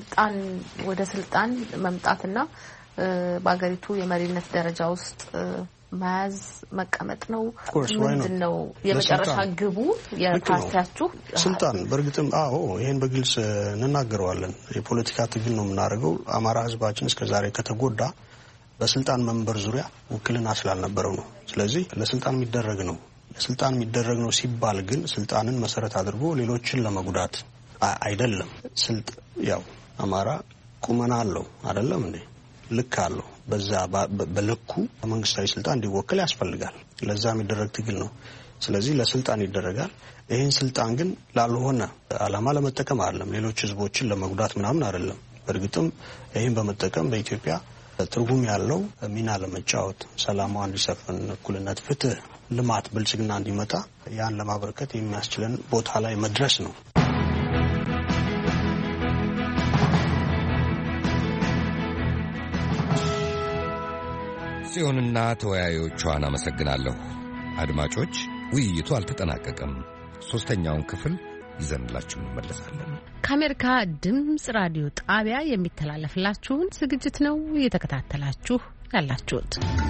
ወደ ስልጣን መምጣትና በአገሪቱ የመሪነት ደረጃ ውስጥ መያዝ መቀመጥ ነው። ምንድነው የመጨረሻ ግቡ የፓርቲያችሁ?
ስልጣን። በእርግጥም አዎ፣ ይሄን በግልጽ እንናገረዋለን። የፖለቲካ ትግል ነው የምናደርገው። አማራ ህዝባችን እስከዛሬ ከተጎዳ በስልጣን መንበር ዙሪያ ውክልና ስላልነበረው ነው። ስለዚህ ለስልጣን የሚደረግ ነው ሲባል ግን ስልጣንን መሰረት አድርጎ ሌሎችን ለመጉዳት አይደለም። ያው አማራ ቁመና አለው አይደለም እንዴ? ልክ አለው። በዛ በልኩ መንግስታዊ ስልጣን እንዲወክል ያስፈልጋል። ለዛ የሚደረግ ትግል ነው። ስለዚህ ለስልጣን ይደረጋል። ይህን ስልጣን ግን ላልሆነ አላማ ለመጠቀም አይደለም፣ ሌሎች ህዝቦችን ለመጉዳት ምናምን አይደለም። በእርግጥም ይህን በመጠቀም በኢትዮጵያ ትርጉም ያለው ሚና ለመጫወት ሰላሟ እንዲሰፍን፣ እኩልነት፣ ፍትህ፣ ልማት፣ ብልጽግና እንዲመጣ ያን ለማበረከት የሚያስችለን ቦታ ላይ መድረስ ነው።
ጽዮንና ተወያዮቿን አመሰግናለሁ። አድማጮች፣ ውይይቱ አልተጠናቀቀም። ሶስተኛውን ክፍል ይዘንላችሁ እንመለሳለን።
ከአሜሪካ ድምጽ ራዲዮ ጣቢያ የሚተላለፍላችሁን ዝግጅት ነው እየተከታተላችሁ ያላችሁት።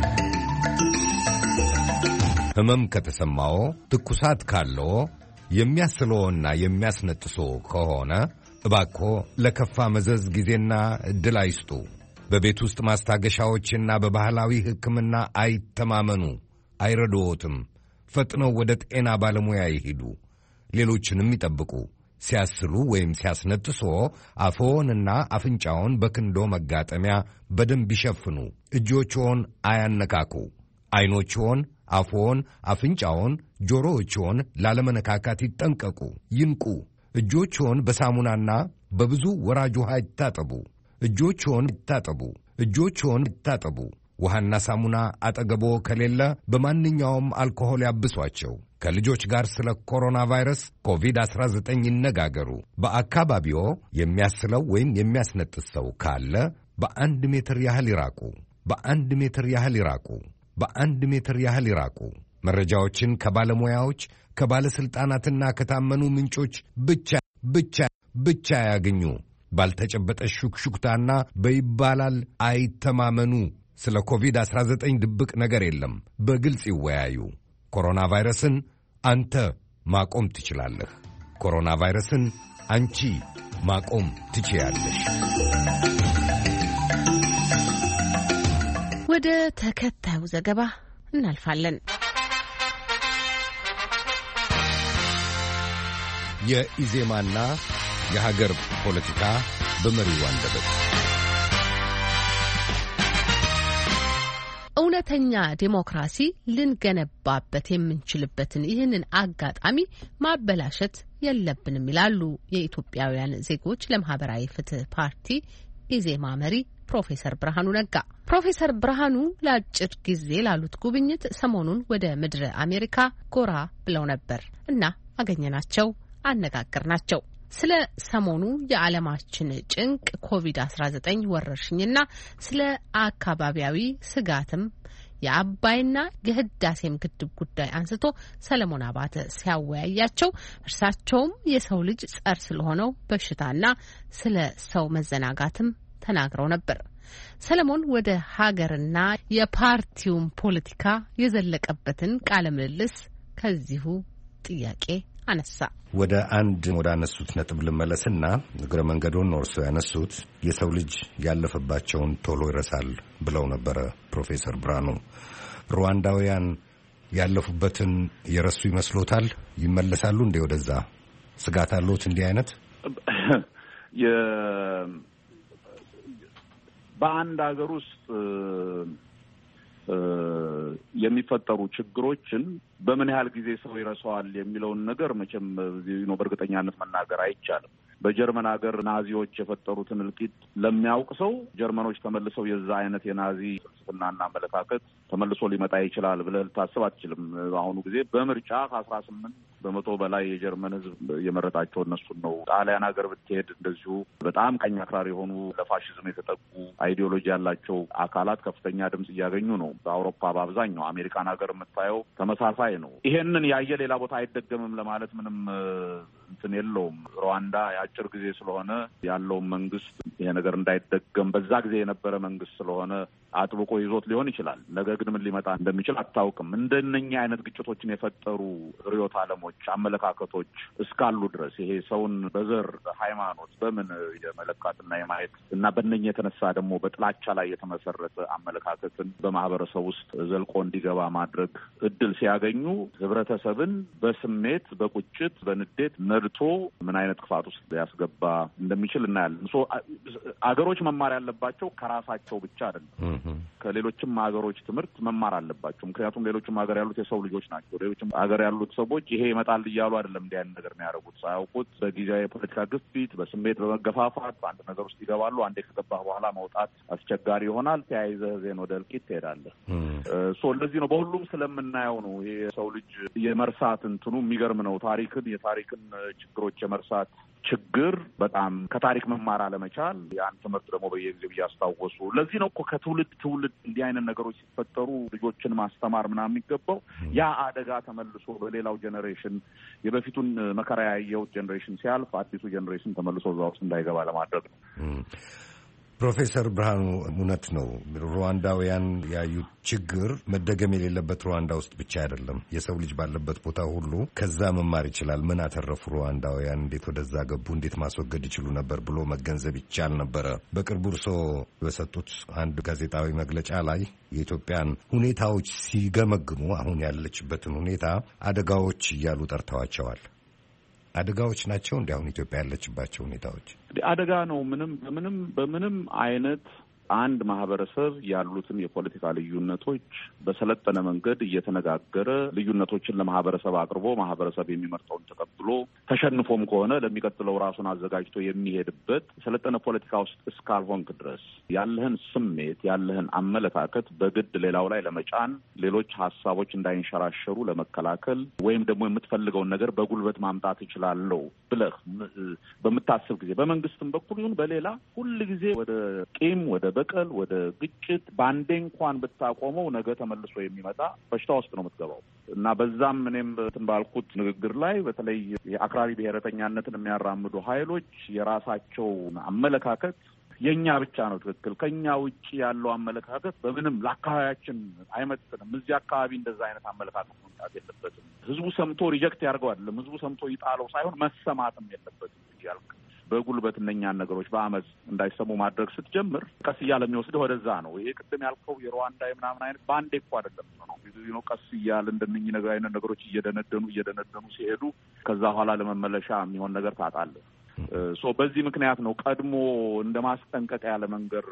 ህመም ከተሰማዎ፣ ትኩሳት ካለው፣ የሚያስለውና የሚያስነጥሶ ከሆነ እባክዎ ለከፋ መዘዝ ጊዜና እድል አይስጡ። በቤት ውስጥ ማስታገሻዎችና በባህላዊ ሕክምና አይተማመኑ፣ አይረዶዎትም። ፈጥነው ወደ ጤና ባለሙያ ይሂዱ። ሌሎችንም ይጠብቁ። ሲያስሉ ወይም ሲያስነጥሶ አፍዎንና አፍንጫውን በክንዶ መጋጠሚያ በደንብ ይሸፍኑ። እጆችዎን አያነካኩ። ዐይኖችዎን፣ አፍዎን፣ አፍንጫውን፣ ጆሮዎችዎን ላለመነካካት ይጠንቀቁ። ይንቁ። እጆችዎን በሳሙናና በብዙ ወራጅ ውሃ ይታጠቡ። እጆችዎን ይታጠቡ። ውሃና ሳሙና አጠገቦ ከሌለ በማንኛውም አልኮሆል ያብሷቸው። ከልጆች ጋር ስለ ኮሮና ቫይረስ ኮቪድ-19 ይነጋገሩ። በአካባቢዎ የሚያስለው ወይም የሚያስነጥስ ሰው ካለ በ1 ሜትር ያህል ይራቁ። መረጃዎችን ከባለሙያዎች ከባለሥልጣናትና ከታመኑ ምንጮች ብቻ ያገኙ። ባልተጨበጠ ሹክሹክታና በይባላል አይተማመኑ። ስለ ኮቪድ-19 ድብቅ ነገር የለም። በግልጽ ይወያዩ። ኮሮና ቫይረስን አንተ ማቆም ትችላለህ። ኮሮና ቫይረስን አንቺ ማቆም ትችያለሽ።
ወደ ተከታዩ ዘገባ እናልፋለን።
የኢዜማና የሀገር ፖለቲካ በመሪው አንደበት
እውነተኛ ዲሞክራሲ ልንገነባበት የምንችልበትን ይህንን አጋጣሚ ማበላሸት የለብንም ይላሉ የኢትዮጵያውያን ዜጎች ለማህበራዊ ፍትህ ፓርቲ ኢዜማ መሪ ፕሮፌሰር ብርሃኑ ነጋ። ፕሮፌሰር ብርሃኑ ለአጭር ጊዜ ላሉት ጉብኝት ሰሞኑን ወደ ምድረ አሜሪካ ጎራ ብለው ነበር እና አገኘናቸው፣ አነጋገርናቸው። ስለ ሰሞኑ የዓለማችን ጭንቅ ኮቪድ-19 ወረርሽኝና ስለ አካባቢያዊ ስጋትም የአባይና የህዳሴም ግድብ ጉዳይ አንስቶ ሰለሞን አባተ ሲያወያያቸው እርሳቸውም የሰው ልጅ ጸር ስለሆነው በሽታና ስለ ሰው መዘናጋትም ተናግረው ነበር። ሰለሞን ወደ ሀገርና የፓርቲውን ፖለቲካ የዘለቀበትን ቃለ ምልልስ ከዚሁ ጥያቄ አነሳ።
ወደ አነሱት ነጥብ ልመለስና እግረ መንገዱን እርሶ ያነሱት የሰው ልጅ ያለፈባቸውን ቶሎ ይረሳል ብለው ነበረ ፕሮፌሰር ብርሃኑ። ሩዋንዳውያን ያለፉበትን የረሱ ይመስሎታል? ይመለሳሉ እንዴ ወደዛ? ስጋት አለዎት እንዲህ አይነት?
በአንድ ሀገር ውስጥ የሚፈጠሩ ችግሮችን በምን ያህል ጊዜ ሰው ይረሳዋል የሚለውን ነገር መቼም በእርግጠኛነት መናገር አይቻልም። በጀርመን ሀገር ናዚዎች የፈጠሩትን እልቂት ለሚያውቅ ሰው ጀርመኖች ተመልሰው የዛ አይነት የናዚ ፍልስፍናና አመለካከት ተመልሶ ሊመጣ ይችላል ብለህ ልታስብ አትችልም። በአሁኑ ጊዜ በምርጫ ከ18% በላይ የጀርመን ሕዝብ የመረጣቸው እነሱን ነው። ጣሊያን ሀገር ብትሄድ እንደዚሁ በጣም ቀኝ አክራሪ የሆኑ ለፋሽዝም የተጠቁ አይዲዮሎጂ ያላቸው አካላት ከፍተኛ ድምጽ እያገኙ ነው። በአውሮፓ በአብዛኛው አሜሪካን ሀገር የምታየው ተመሳሳይ ነው። ይሄንን ያየ ሌላ ቦታ አይደገምም ለማለት ምንም እንትን የለውም። ሩዋንዳ የአጭር ጊዜ ስለሆነ ያለውን መንግስት ይሄ ነገር እንዳይደገም በዛ ጊዜ የነበረ መንግስት ስለሆነ አጥብቆ ይዞት ሊሆን ይችላል። ነገ ግን ምን ሊመጣ እንደሚችል አታውቅም። እንደነኛ አይነት ግጭቶችን የፈጠሩ ርዕዮተ ዓለሞች፣ አመለካከቶች እስካሉ ድረስ ይሄ ሰውን በዘር በሃይማኖት በምን የመለካትና የማየት እና በእነኛ የተነሳ ደግሞ በጥላቻ ላይ የተመሰረተ አመለካከትን በማህበረሰብ ውስጥ ዘልቆ እንዲገባ ማድረግ እድል ሲያገኙ ህብረተሰብን በስሜት በቁጭት በንዴት ነድቶ ምን አይነት ክፋት ውስጥ ሊያስገባ እንደሚችል እናያለን። አገሮች መማር ያለባቸው ከራሳቸው ብቻ አይደለም፣ ከሌሎችም ሀገሮች ትምህርት መማር አለባቸው። ምክንያቱም ሌሎችም ሀገር ያሉት የሰው ልጆች ናቸው። ሌሎችም ሀገር ያሉት ሰዎች ይሄ ይመጣል እያሉ አይደለም እንዲህ አይነት ነገር የሚያደርጉት። ሳያውቁት በጊዜያዊ የፖለቲካ ግፊት፣ በስሜት በመገፋፋት በአንድ ነገር ውስጥ ይገባሉ። አንዴ ከገባህ በኋላ መውጣት አስቸጋሪ ይሆናል። ተያይዘህ ዜን ወደ እልቂት ትሄዳለህ። ለዚህ ነው በሁሉም ስለምናየው ነው ይሄ የሰው ልጅ የመርሳት እንትኑ የሚገርም ነው። የታሪክን ችግሮች የመርሳት ችግር በጣም ከታሪክ መማር አለመቻል፣ ያን ትምህርት ደግሞ በየጊዜው እያስታወሱ ለዚህ ነው እኮ ከትውልድ ትውልድ እንዲህ አይነት ነገሮች ሲፈጠሩ ልጆችን ማስተማር ምናምን የሚገባው። ያ አደጋ ተመልሶ በሌላው ጄኔሬሽን የበፊቱን መከራ ያየው ጄኔሬሽን ሲያልፍ አዲሱ ጄኔሬሽን ተመልሶ እዛ ውስጥ እንዳይገባ ለማድረግ ነው።
ፕሮፌሰር ብርሃኑ እውነት ነው። ሩዋንዳውያን ያዩት ችግር መደገም የሌለበት ሩዋንዳ ውስጥ ብቻ አይደለም። የሰው ልጅ ባለበት ቦታ ሁሉ ከዛ መማር ይችላል። ምን አተረፉ ሩዋንዳውያን? እንዴት ወደዛ ገቡ? እንዴት ማስወገድ ይችሉ ነበር ብሎ መገንዘብ ይቻል ነበረ። በቅርቡ እርስዎ በሰጡት አንድ ጋዜጣዊ መግለጫ ላይ የኢትዮጵያን ሁኔታዎች ሲገመግሙ አሁን ያለችበትን ሁኔታ አደጋዎች እያሉ ጠርተዋቸዋል። አደጋዎች ናቸው እንዴ አሁን ኢትዮጵያ ያለችባቸው ሁኔታዎች?
አደጋ ነው። በምንም አይነት አንድ ማህበረሰብ ያሉትን የፖለቲካ ልዩነቶች በሰለጠነ መንገድ እየተነጋገረ ልዩነቶችን ለማህበረሰብ አቅርቦ ማህበረሰብ የሚመርጠውን ተቀብሎ ተሸንፎም ከሆነ ለሚቀጥለው ራሱን አዘጋጅቶ የሚሄድበት ሰለጠነ ፖለቲካ ውስጥ እስካልሆንክ ድረስ ያለህን ስሜት ያለህን አመለካከት በግድ ሌላው ላይ ለመጫን ሌሎች ሀሳቦች እንዳይንሸራሸሩ ለመከላከል ወይም ደግሞ የምትፈልገውን ነገር በጉልበት ማምጣት እችላለሁ ብለህ በምታስብ ጊዜ በመንግስትም በኩል ይሁን በሌላ ሁል ጊዜ ወደ ቂም ወደ በቀል ወደ ግጭት በአንዴ እንኳን ብታቆመው ነገ ተመልሶ የሚመጣ በሽታ ውስጥ ነው የምትገባው እና በዛም እኔም ባልኩት ንግግር ላይ በተለይ የአክራሪ ብሔረተኛነትን የሚያራምዱ ኃይሎች የራሳቸው አመለካከት የኛ ብቻ ነው ትክክል፣ ከኛ ውጪ ያለው አመለካከት በምንም ለአካባቢያችን አይመጥንም፣ እዚህ አካባቢ እንደዛ አይነት አመለካከት መምጣት የለበትም፣ ህዝቡ ሰምቶ ሪጀክት ያደርገው አይደለም፣ ህዝቡ ሰምቶ ይጣለው ሳይሆን መሰማትም የለበትም እያልክ በጉልበት እነኛን ነገሮች በአመፅ እንዳይሰሙ ማድረግ ስትጀምር ቀስ እያለ የሚወስደው ወደዛ ነው። ይሄ ቅድም ያልከው የሩዋንዳ ምናምን አይነት በአንዴ እኮ አይደለም ነው ቀስ እያለ እንደነኚህ ነገር አይነት ነገሮች እየደነደኑ ሲሄዱ ከዛ በኋላ ለመመለሻ የሚሆን ነገር ታጣለህ። በዚህ ምክንያት ነው ቀድሞ እንደ ማስጠንቀቂያ ለመንገር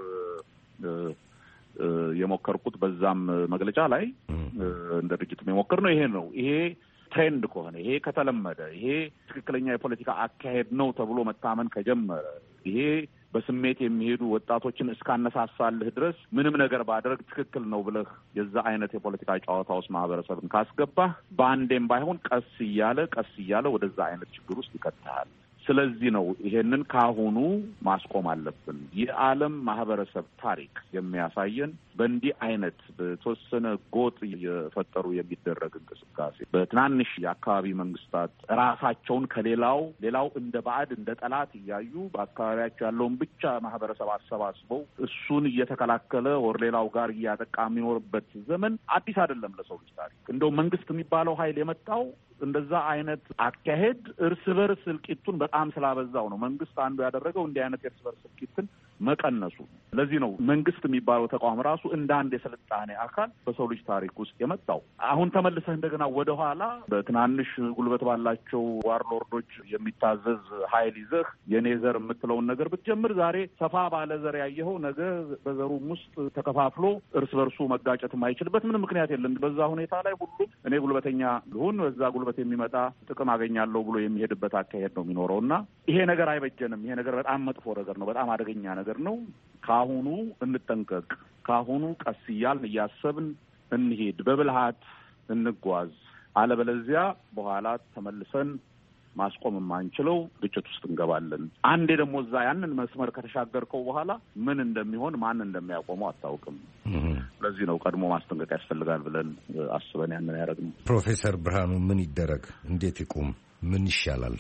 የሞከርኩት። በዛም መግለጫ ላይ እንደ ድርጅቱም የሞከርነው ይሄ ነው። ይሄ ትሬንድ ከሆነ ይሄ ከተለመደ ይሄ ትክክለኛ የፖለቲካ አካሄድ ነው ተብሎ መታመን ከጀመረ ይሄ በስሜት የሚሄዱ ወጣቶችን እስካነሳሳልህ ድረስ ምንም ነገር ባደረግ ትክክል ነው ብለህ የዛ አይነት የፖለቲካ ጨዋታ ውስጥ ማህበረሰብን ካስገባህ በአንዴም ባይሆን ቀስ እያለ ወደዛ አይነት ችግር ውስጥ ይከትሃል። ስለዚህ ነው ይሄንን ካሁኑ ማስቆም አለብን። የዓለም ማህበረሰብ ታሪክ የሚያሳየን በእንዲህ አይነት በተወሰነ ጎጥ እየፈጠሩ የሚደረግ እንቅስቃሴ በትናንሽ የአካባቢ መንግስታት ራሳቸውን ከሌላው እንደ ባዕድ እንደ ጠላት እያዩ በአካባቢያቸው ያለውን ብቻ ማህበረሰብ አሰባስበው እሱን እየተከላከለ ወር ሌላው ጋር እያጠቃ የሚኖርበት ዘመን አዲስ አይደለም ለሰው ልጅ ታሪክ። እንደው መንግስት የሚባለው ኃይል የመጣው እንደዛ አይነት አካሄድ እርስ በርስ እልቂቱን በጣም ስላበዛው ነው። መንግስት አንዱ ያደረገው እንዲህ አይነት እርስ በርስ እልቂትን መቀነሱ። ለዚህ ነው መንግስት የሚባለው ተቋም ራሱ እንደ አንድ የስልጣኔ አካል በሰው ልጅ ታሪክ ውስጥ የመጣው። አሁን ተመልሰህ እንደገና ወደ ኋላ በትናንሽ ጉልበት ባላቸው ዋርሎርዶች የሚታዘዝ ኃይል ይዘህ የኔ ዘር የምትለውን ነገር ብትጀምር ዛሬ ሰፋ ባለ ዘር ያየኸው ነገ በዘሩም ውስጥ ተከፋፍሎ እርስ በርሱ መጋጨት የማይችልበት ምንም ምክንያት የለም። በዛ ሁኔታ ላይ ሁሉም እኔ ጉልበተኛ ልሁን በዛ ጉልበት የሚመጣ ጥቅም አገኛለሁ ብሎ የሚሄድበት አካሄድ ነው የሚኖረው እና ይሄ ነገር አይበጀንም። ይሄ ነገር በጣም መጥፎ ነገር ነው። በጣም አደገኛ ነገር ነው። ካሁኑ እንጠንቀቅ። ካሁኑ ቀስ እያልን እያሰብን እንሂድ፣ በብልሃት እንጓዝ። አለበለዚያ በኋላ ተመልሰን ማስቆም የማንችለው ግጭት ውስጥ እንገባለን። አንዴ ደግሞ እዛ ያንን መስመር ከተሻገርከው በኋላ ምን እንደሚሆን ማን እንደሚያቆመው አታውቅም። ለዚህ ነው ቀድሞ ማስጠንቀቅ ያስፈልጋል ብለን አስበን ያንን ያደረግነው።
ፕሮፌሰር ብርሃኑ ምን ይደረግ? እንዴት ይቁም? ምን ይሻላል?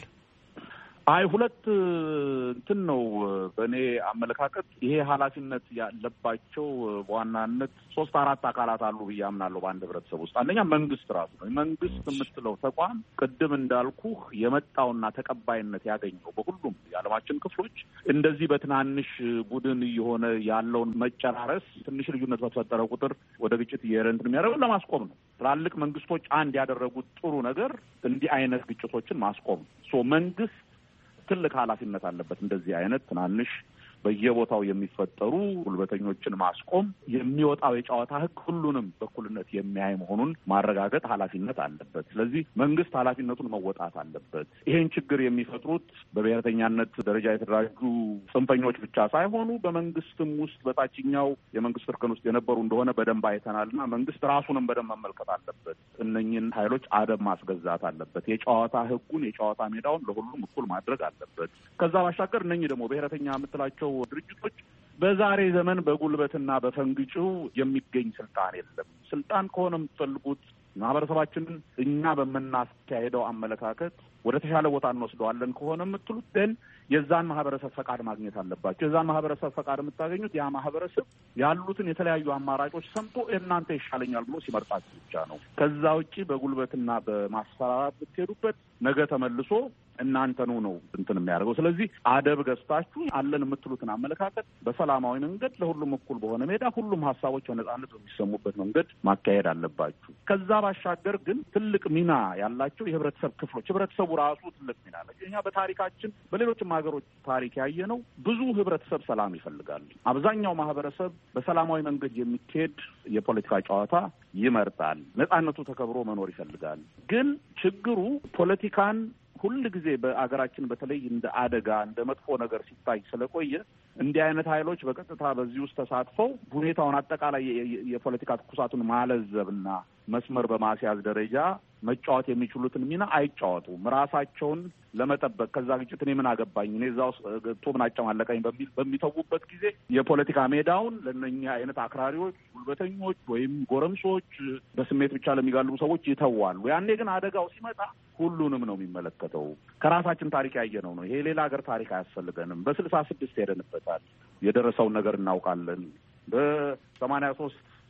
ሁለት እንትን ነው በእኔ አመለካከት። ይሄ ኃላፊነት ያለባቸው በዋናነት 3-4 አካላት አሉ ብዬ አምናለሁ በአንድ ህብረተሰብ ውስጥ። አንደኛ መንግስት ራሱ ነው። መንግስት የምትለው ተቋም ቅድም እንዳልኩህ የመጣውና ተቀባይነት ያገኘው በሁሉም የዓለማችን ክፍሎች እንደዚህ በትናንሽ ቡድን የሆነ ያለውን መጨራረስ ትንሽ ልዩነት በተፈጠረ ቁጥር ወደ ግጭት እየረንትን የሚያደርገው ለማስቆም ነው። ትላልቅ መንግስቶች አንድ ያደረጉት ጥሩ ነገር እንዲህ አይነት ግጭቶችን ማስቆም። መንግስት ትልቅ ኃላፊነት አለበት። እንደዚህ አይነት ትናንሽ በየቦታው የሚፈጠሩ ጉልበተኞችን ማስቆም፣ የሚወጣው የጨዋታ ህግ ሁሉንም በኩልነት የሚያይ መሆኑን ማረጋገጥ ኃላፊነት አለበት። ስለዚህ መንግስት ኃላፊነቱን መወጣት አለበት። ይሄን ችግር የሚፈጥሩት በብሔረተኛነት ደረጃ የተደራጁ ጽንፈኞች ብቻ ሳይሆኑ በመንግስትም ውስጥ በታችኛው የመንግስት እርከን ውስጥ የነበሩ እንደሆነ በደንብ አይተናልና መንግስት ራሱንም በደንብ መመልከት አለበት። እነኝህን ኃይሎች አደብ ማስገዛት አለበት። የጨዋታ ህጉን የጨዋታ ሜዳውን ለሁሉም እኩል ማድረግ አለበት። ከዛ ባሻገር እነኝህ ደግሞ ብሔረተኛ የምትላቸው ድርጅቶች በዛሬ ዘመን በጉልበትና በፈንግጩ የሚገኝ ስልጣን የለም። ስልጣን ከሆነ የምትፈልጉት ማህበረሰባችንን እኛ በምናካሄደው አመለካከት ወደ ተሻለ ቦታ እንወስደዋለን ከሆነ የምትሉት ደን የዛን ማህበረሰብ ፈቃድ ማግኘት አለባቸው። የዛን ማህበረሰብ ፈቃድ የምታገኙት ያ ማህበረሰብ ያሉትን የተለያዩ አማራጮች ሰምቶ እናንተ ይሻለኛል ብሎ ሲመርጣችሁ ብቻ ነው። ከዛ ውጪ በጉልበትና በማስፈራራት ብትሄዱበት ነገ ተመልሶ እናንተኑ ነው እንትን የሚያደርገው። ስለዚህ አደብ ገዝታችሁ አለን የምትሉትን አመለካከት በሰላማዊ መንገድ ለሁሉም እኩል በሆነ ሜዳ ሁሉም ሀሳቦች በነጻነት በሚሰሙበት መንገድ ማካሄድ አለባችሁ። ከዛ ባሻገር ግን ትልቅ ሚና ያላቸው የህብረተሰብ ክፍሎች፣ ህብረተሰቡ ራሱ ትልቅ ሚና አላቸው። እኛ በታሪካችን በሌሎችም ሀገሮች ታሪክ ያየነው ብዙ ህብረተሰብ ሰላም ይፈልጋል። አብዛኛው ማህበረሰብ በሰላማዊ መንገድ የሚካሄድ የፖለቲካ ጨዋታ ይመርጣል። ነጻነቱ ተከብሮ መኖር ይፈልጋል። ግን ችግሩ ፖለቲካን ሁል ጊዜ በአገራችን በተለይ እንደ አደጋ እንደ መጥፎ ነገር ሲታይ ስለቆየ እንዲህ አይነት ኃይሎች በቀጥታ በዚህ ውስጥ ተሳትፈው ሁኔታውን አጠቃላይ የፖለቲካ ትኩሳቱን ማለዘብና መስመር በማስያዝ ደረጃ መጫወት የሚችሉትን ሚና አይጫወቱም። ራሳቸውን ለመጠበቅ ከዛ ግጭት እኔ ምን አገባኝ እኔ እዛ ውስጥ ገብቶ ምን አጨማለቀኝ በሚል በሚተዉበት ጊዜ የፖለቲካ ሜዳውን ለእነኛ አይነት አክራሪዎች፣ ጉልበተኞች ወይም ጎረምሶች በስሜት ብቻ ለሚጋልቡ ሰዎች ይተዋሉ። ያኔ ግን አደጋው ሲመጣ ሁሉንም ነው የሚመለከተው። ከራሳችን ታሪክ ያየነው ነው። ይሄ ሌላ ሀገር ታሪክ አያስፈልገንም። በ66 ሄደንበታል። የደረሰውን ነገር እናውቃለን። በ83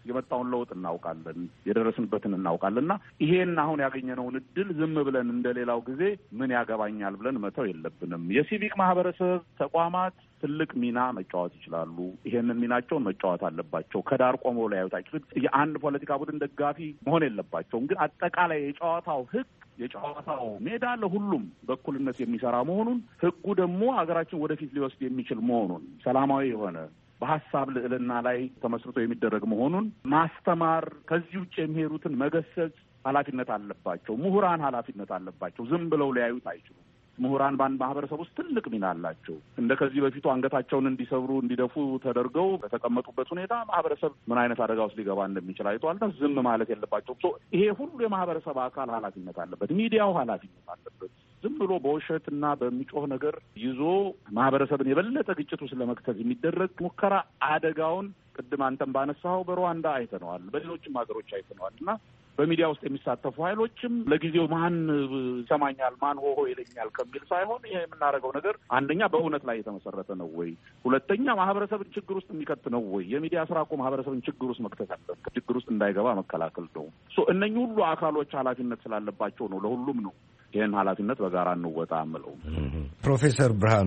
የመጣውን ለውጥ እናውቃለን፣ የደረስንበትን እናውቃለንና ይሄን አሁን ያገኘነውን እድል ዝም ብለን እንደሌላው ጊዜ ምን ያገባኛል ብለን መተው የለብንም። የሲቪክ ማህበረሰብ ተቋማት ትልቅ ሚና መጫወት ይችላሉ። ይሄንን ሚናቸውን መጫወት አለባቸው። ከዳር ቆመው ሊያዩት አይችሉም። የአንድ ፖለቲካ ቡድን ደጋፊ መሆን የለባቸውም። ግን አጠቃላይ የጨዋታው ህግ የጨዋታው ሜዳ ለሁሉም በእኩልነት የሚሰራ መሆኑን ህጉ ደግሞ ሀገራችን ወደፊት ሊወስድ የሚችል መሆኑን ሰላማዊ የሆነ በሀሳብ ልዕልና ላይ ተመስርቶ የሚደረግ መሆኑን ማስተማር፣ ከዚህ ውጭ የሚሄዱትን መገሰጽ ኃላፊነት አለባቸው። ምሁራን ኃላፊነት አለባቸው። ዝም ብለው ሊያዩት አይችሉም። ምሁራን በአንድ ማህበረሰብ ውስጥ ትልቅ ሚና አላቸው። እንደ ከዚህ በፊቱ አንገታቸውን እንዲሰብሩ እንዲደፉ ተደርገው በተቀመጡበት ሁኔታ ማህበረሰብ ምን አይነት አደጋ ውስጥ ሊገባ እንደሚችል አይተዋልና ዝም ማለት የለባቸውም። ይሄ ሁሉ የማህበረሰብ አካል ኃላፊነት አለበት። ሚዲያው ኃላፊነት አለበት። ዝም ብሎ በውሸትና በሚጮህ ነገር ይዞ ማህበረሰብን የበለጠ ግጭት ውስጥ ለመክተት የሚደረግ ሙከራ አደጋውን ቅድም አንተም ባነሳኸው በሩዋንዳ አይተነዋል፣ በሌሎችም ሀገሮች አይተነዋል እና በሚዲያ ውስጥ የሚሳተፉ ኃይሎችም ለጊዜው ማን ይሰማኛል፣ ማን ሆሆ ይለኛል ከሚል ሳይሆን ይሄ የምናደርገው ነገር አንደኛ በእውነት ላይ የተመሰረተ ነው ወይ፣ ሁለተኛ ማህበረሰብን ችግር ውስጥ የሚከት ነው ወይ። የሚዲያ ስራ እኮ ማህበረሰብን ችግር ውስጥ መክተት አለበት፣ ችግር ውስጥ እንዳይገባ መከላከል ነው። እነኚህ ሁሉ አካሎች ኃላፊነት ስላለባቸው ነው ለሁሉም ነው ይህን ኃላፊነት በጋራ እንወጣ አምለው።
ፕሮፌሰር ብርሃኑ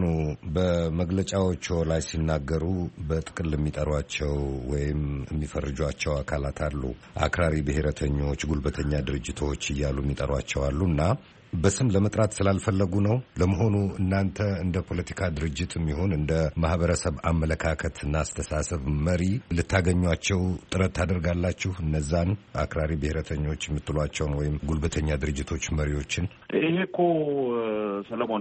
በመግለጫዎቹ ላይ ሲናገሩ በጥቅል የሚጠሯቸው ወይም የሚፈርጇቸው አካላት አሉ። አክራሪ ብሔረተኞች፣ ጉልበተኛ ድርጅቶች እያሉ የሚጠሯቸው አሉና በስም ለመጥራት ስላልፈለጉ ነው። ለመሆኑ እናንተ እንደ ፖለቲካ ድርጅትም ይሁን እንደ ማህበረሰብ አመለካከትና አስተሳሰብ መሪ ልታገኟቸው ጥረት ታደርጋላችሁ? እነዛን አክራሪ ብሔረተኞች የምትሏቸውን ወይም ጉልበተኛ ድርጅቶች መሪዎችን?
ይሄ እኮ ሰለሞን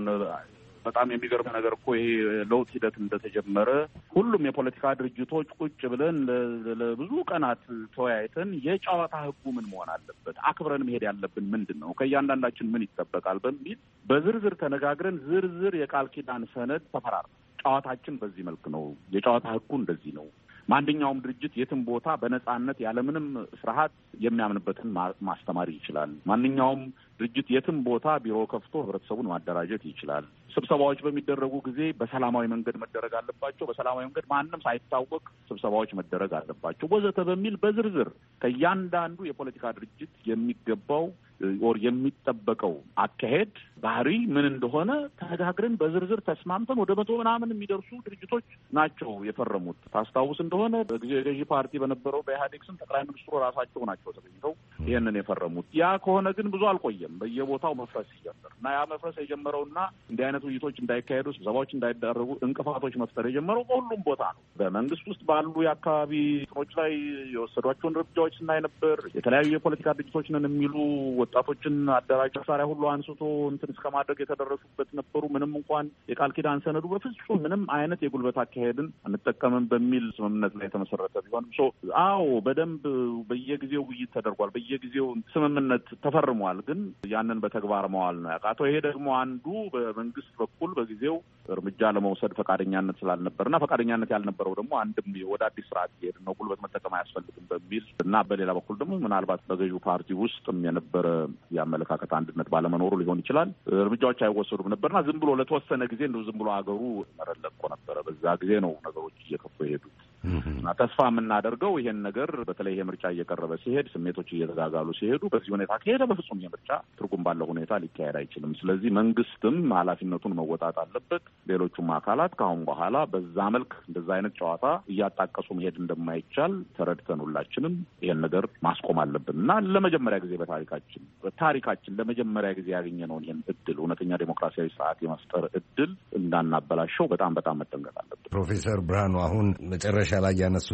በጣም የሚገርም ነገር እኮ ይሄ ለውጥ ሂደት እንደተጀመረ ሁሉም የፖለቲካ ድርጅቶች ቁጭ ብለን ለብዙ ቀናት ተወያይተን የጨዋታ ህጉ ምን መሆን አለበት፣ አክብረን መሄድ ያለብን ምንድን ነው፣ ከእያንዳንዳችን ምን ይጠበቃል በሚል በዝርዝር ተነጋግረን ዝርዝር የቃል ኪዳን ሰነድ ተፈራርመን ጨዋታችን በዚህ መልክ ነው፣ የጨዋታ ህጉ እንደዚህ ነው። ማንኛውም ድርጅት የትም ቦታ በነጻነት ያለምንም ፍርሃት የሚያምንበትን ማስተማር ይችላል። ማንኛውም ድርጅት የትም ቦታ ቢሮ ከፍቶ ህብረተሰቡን ማደራጀት ይችላል። ስብሰባዎች በሚደረጉ ጊዜ በሰላማዊ መንገድ መደረግ አለባቸው። በሰላማዊ መንገድ ማንም ሳይታወቅ ስብሰባዎች መደረግ አለባቸው ወዘተ በሚል በዝርዝር ከእያንዳንዱ የፖለቲካ ድርጅት የሚገባው ወር የሚጠበቀው አካሄድ ባህሪ ምን እንደሆነ ተነጋግረን በዝርዝር ተስማምተን ወደ 100 ምናምን የሚደርሱ ድርጅቶች ናቸው የፈረሙት። ታስታውስ እንደሆነ በጊዜው የገዢ ፓርቲ በነበረው በኢህአዴግ ስም ጠቅላይ ሚኒስትሩ ራሳቸው ናቸው ተገኝተው ይህንን የፈረሙት። ያ ከሆነ ግን ብዙ አልቆየም። በየቦታው መፍረስ ሲጀምር እና ያ መፍረስ የጀመረውና እንዲህ አይነት ውይይቶች እንዳይካሄዱ ስብሰባዎች እንዳይደረጉ እንቅፋቶች መፍጠር የጀመረው በሁሉም ቦታ ነው። በመንግስት ውስጥ ባሉ የአካባቢ እንትኖች ላይ የወሰዷቸውን እርምጃዎች ስናይ ነበር። የተለያዩ የፖለቲካ ድርጅቶች ነን የሚሉ ወጣቶችን አደራጅ መሳሪያ ሁሉ አንስቶ እንትን እስከ ማድረግ የተደረሱበት ነበሩ። ምንም እንኳን የቃል ኪዳን ሰነዱ በፍጹም ምንም አይነት የጉልበት አካሄድን አንጠቀምም በሚል ስምምነት ላይ የተመሰረተ ቢሆንም አዎ በደንብ በየጊዜው ውይይት ተደርጓል። በየጊዜው ስምምነት ተፈርሟል። ግን ያንን በተግባር መዋል ነው ያቃተው። ይሄ ደግሞ አንዱ በመንግስት በኩል በጊዜው እርምጃ ለመውሰድ ፈቃደኛነት ስላልነበርና ፈቃደኛነት ያልነበረው ደግሞ አንድም ወደ አዲስ ስርዓት እየሄድን ነው፣ ጉልበት መጠቀም አያስፈልግም በሚል እና በሌላ በኩል ደግሞ ምናልባት በገዢው ፓርቲ ውስጥም የነበረ የአመለካከት አንድነት ባለመኖሩ ሊሆን ይችላል እርምጃዎች አይወሰዱም ነበርና ዝም ብሎ ለተወሰነ ጊዜ እንደው ዝም ብሎ አገሩ መረለቆ ነበረ። በዛ ጊዜ ነው ነገሮች እየከፉ የሄዱት እና ተስፋ የምናደርገው ይሄን ነገር በተለይ ይሄ ምርጫ እየቀረበ ሲሄድ ስሜቶች እየተጋጋሉ ሲሄዱ በዚህ ሁኔታ ከሄደ በፍጹም ይሄ ምርጫ ትርጉም ባለው ሁኔታ ሊካሄድ አይችልም። ስለዚህ መንግስትም ኃላፊነቱን መወጣት አለበት። ሌሎቹም አካላት ከአሁን በኋላ በዛ መልክ እንደዛ አይነት ጨዋታ እያጣቀሱ መሄድ እንደማይቻል ተረድተን ሁላችንም ይሄን ነገር ማስቆም አለብን እና ለመጀመሪያ ጊዜ በታሪካችን ለመጀመሪያ ጊዜ ያገኘነውን ይሄን እድል እውነተኛ ዴሞክራሲያዊ ስርዓት የመፍጠር እድል እንዳናበላሸው በጣም መጠንቀቅ አለብን።
ፕሮፌሰር ብርሃኑ አሁን መጨረሻ ላይ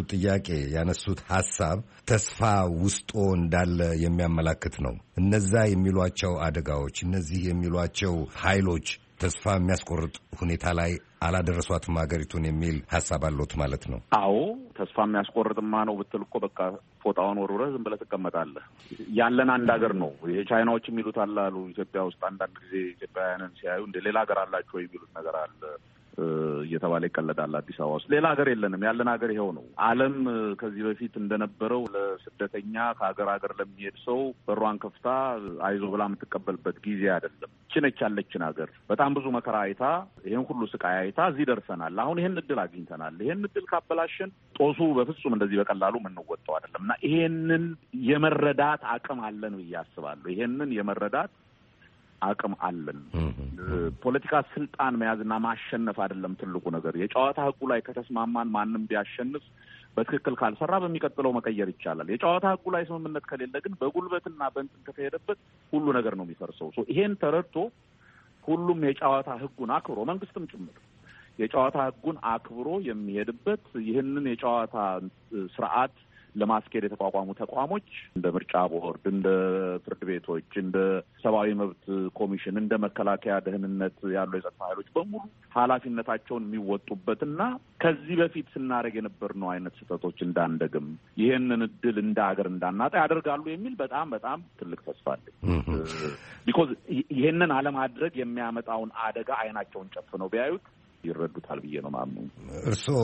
ያነሱት ሀሳብ ተስፋ ውስጦ እንዳለ የሚያመላክት ነው። እነዛ የሚሏቸው አደጋዎች፣ እነዚህ የሚሏቸው ኃይሎች ተስፋ የሚያስቆርጥ ሁኔታ ላይ አላደረሷትም ሀገሪቱን የሚል ሀሳብ አለዎት ማለት ነው?
አዎ ተስፋ የሚያስቆርጥማ ነው ብትል እኮ በቃ ፎጣውን ወርውረህ ዝም ብለህ ትቀመጣለህ። ያለን አንድ ሀገር ነው። የቻይናዎች የሚሉት አሉ ኢትዮጵያ ውስጥ አንዳንድ ጊዜ ኢትዮጵያውያንን ሲያዩ እንደ ሌላ ሀገር አላቸው የሚሉት ነገር አለ። እየተባለ ይቀለዳል አዲስ አበባ ውስጥ። ሌላ ሀገር የለንም። ያለን ሀገር ይኸው ነው። ዓለም ከዚህ በፊት እንደነበረው ለስደተኛ ከሀገር ለሚሄድ ሰው በሯን ከፍታ አይዞ ብላ የምትቀበልበት ጊዜ አይደለም። ችነች ያለችን ሀገር በጣም ብዙ መከራ አይታ ይሄን ሁሉ ስቃይ አይታ እዚህ ደርሰናል። አሁን ይሄን እድል አግኝተናል። ይሄን እድል ካበላሽን ጦሱ በፍጹም እንደዚህ በቀላሉ የምንወጣው አይደለም እና ይሄንን የመረዳት አቅም አለን ብዬ አስባለሁ። ይሄንን የመረዳት አቅም አለን። ፖለቲካ ስልጣን መያዝና ማሸነፍ አይደለም ትልቁ ነገር። የጨዋታ ህጉ ላይ ከተስማማን ማንም ቢያሸንፍ በትክክል ካልሰራ በሚቀጥለው መቀየር ይቻላል። የጨዋታ ህጉ ላይ ስምምነት ከሌለ ግን በጉልበትና በእንትን ከተሄደበት ሁሉ ነገር ነው የሚፈርሰው። ይሄን ተረድቶ ሁሉም የጨዋታ ህጉን አክብሮ መንግስትም ጭምር የጨዋታ ህጉን አክብሮ የሚሄድበት ይህንን የጨዋታ ስርዓት ለማስኬድ የተቋቋሙ ተቋሞች እንደ ምርጫ ቦርድ፣ እንደ ፍርድ ቤቶች፣ እንደ ሰብአዊ መብት ኮሚሽን፣ እንደ መከላከያ ደህንነት ያሉ የጸጥታ ኃይሎች በሙሉ ኃላፊነታቸውን የሚወጡበትና ከዚህ በፊት ስናደርግ የነበርነው አይነት ስህተቶች እንዳንደግም ይህንን እድል እንደ ሀገር እንዳናጣ ያደርጋሉ የሚል በጣም በጣም ትልቅ ተስፋ አለኝ። ቢኮዝ ይህንን አለማድረግ የሚያመጣውን አደጋ አይናቸውን ጨፍነው ቢያዩት ይረዱታል ብዬ ነው ማምኑ።
እርስዎ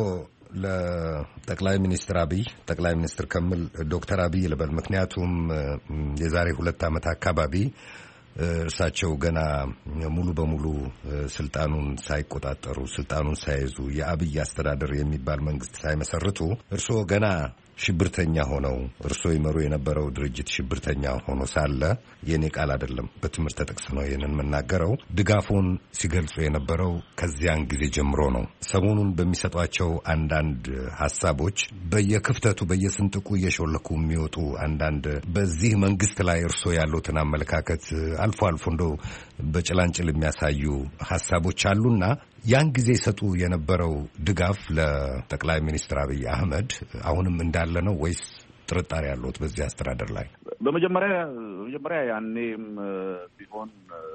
ለጠቅላይ ሚኒስትር አብይ ጠቅላይ ሚኒስትር ከምል ዶክተር አብይ ልበል፣ ምክንያቱም የዛሬ 2 ዓመት አካባቢ እርሳቸው ገና ሙሉ በሙሉ ስልጣኑን ሳይቆጣጠሩ ስልጣኑን ሳይዙ የአብይ አስተዳደር የሚባል መንግስት ሳይመሰርቱ እርስዎ ገና ሽብርተኛ ሆነው እርስዎ ይመሩ የነበረው ድርጅት ሽብርተኛ ሆኖ ሳለ የኔ ቃል አይደለም፣ በትምህርት ተጠቅሶ ነው ይህንን የምናገረው፣ ድጋፉን ሲገልጹ የነበረው ከዚያን ጊዜ ጀምሮ ነው። ሰሞኑን በሚሰጧቸው አንዳንድ ሀሳቦች በየክፍተቱ በየስንጥቁ እየሾለኩ የሚወጡ አንዳንድ በዚህ መንግስት ላይ እርስዎ ያሉትን አመለካከት አልፎ አልፎ እንደው በጭላንጭል የሚያሳዩ ሀሳቦች አሉና ያን ጊዜ ሰጡ የነበረው ድጋፍ ለጠቅላይ ሚኒስትር አብይ አህመድ አሁንም እንዳለ ነው ወይስ ጥርጣሬ ያለዎት በዚህ አስተዳደር ላይ?
በመጀመሪያ ያኔም ቢሆን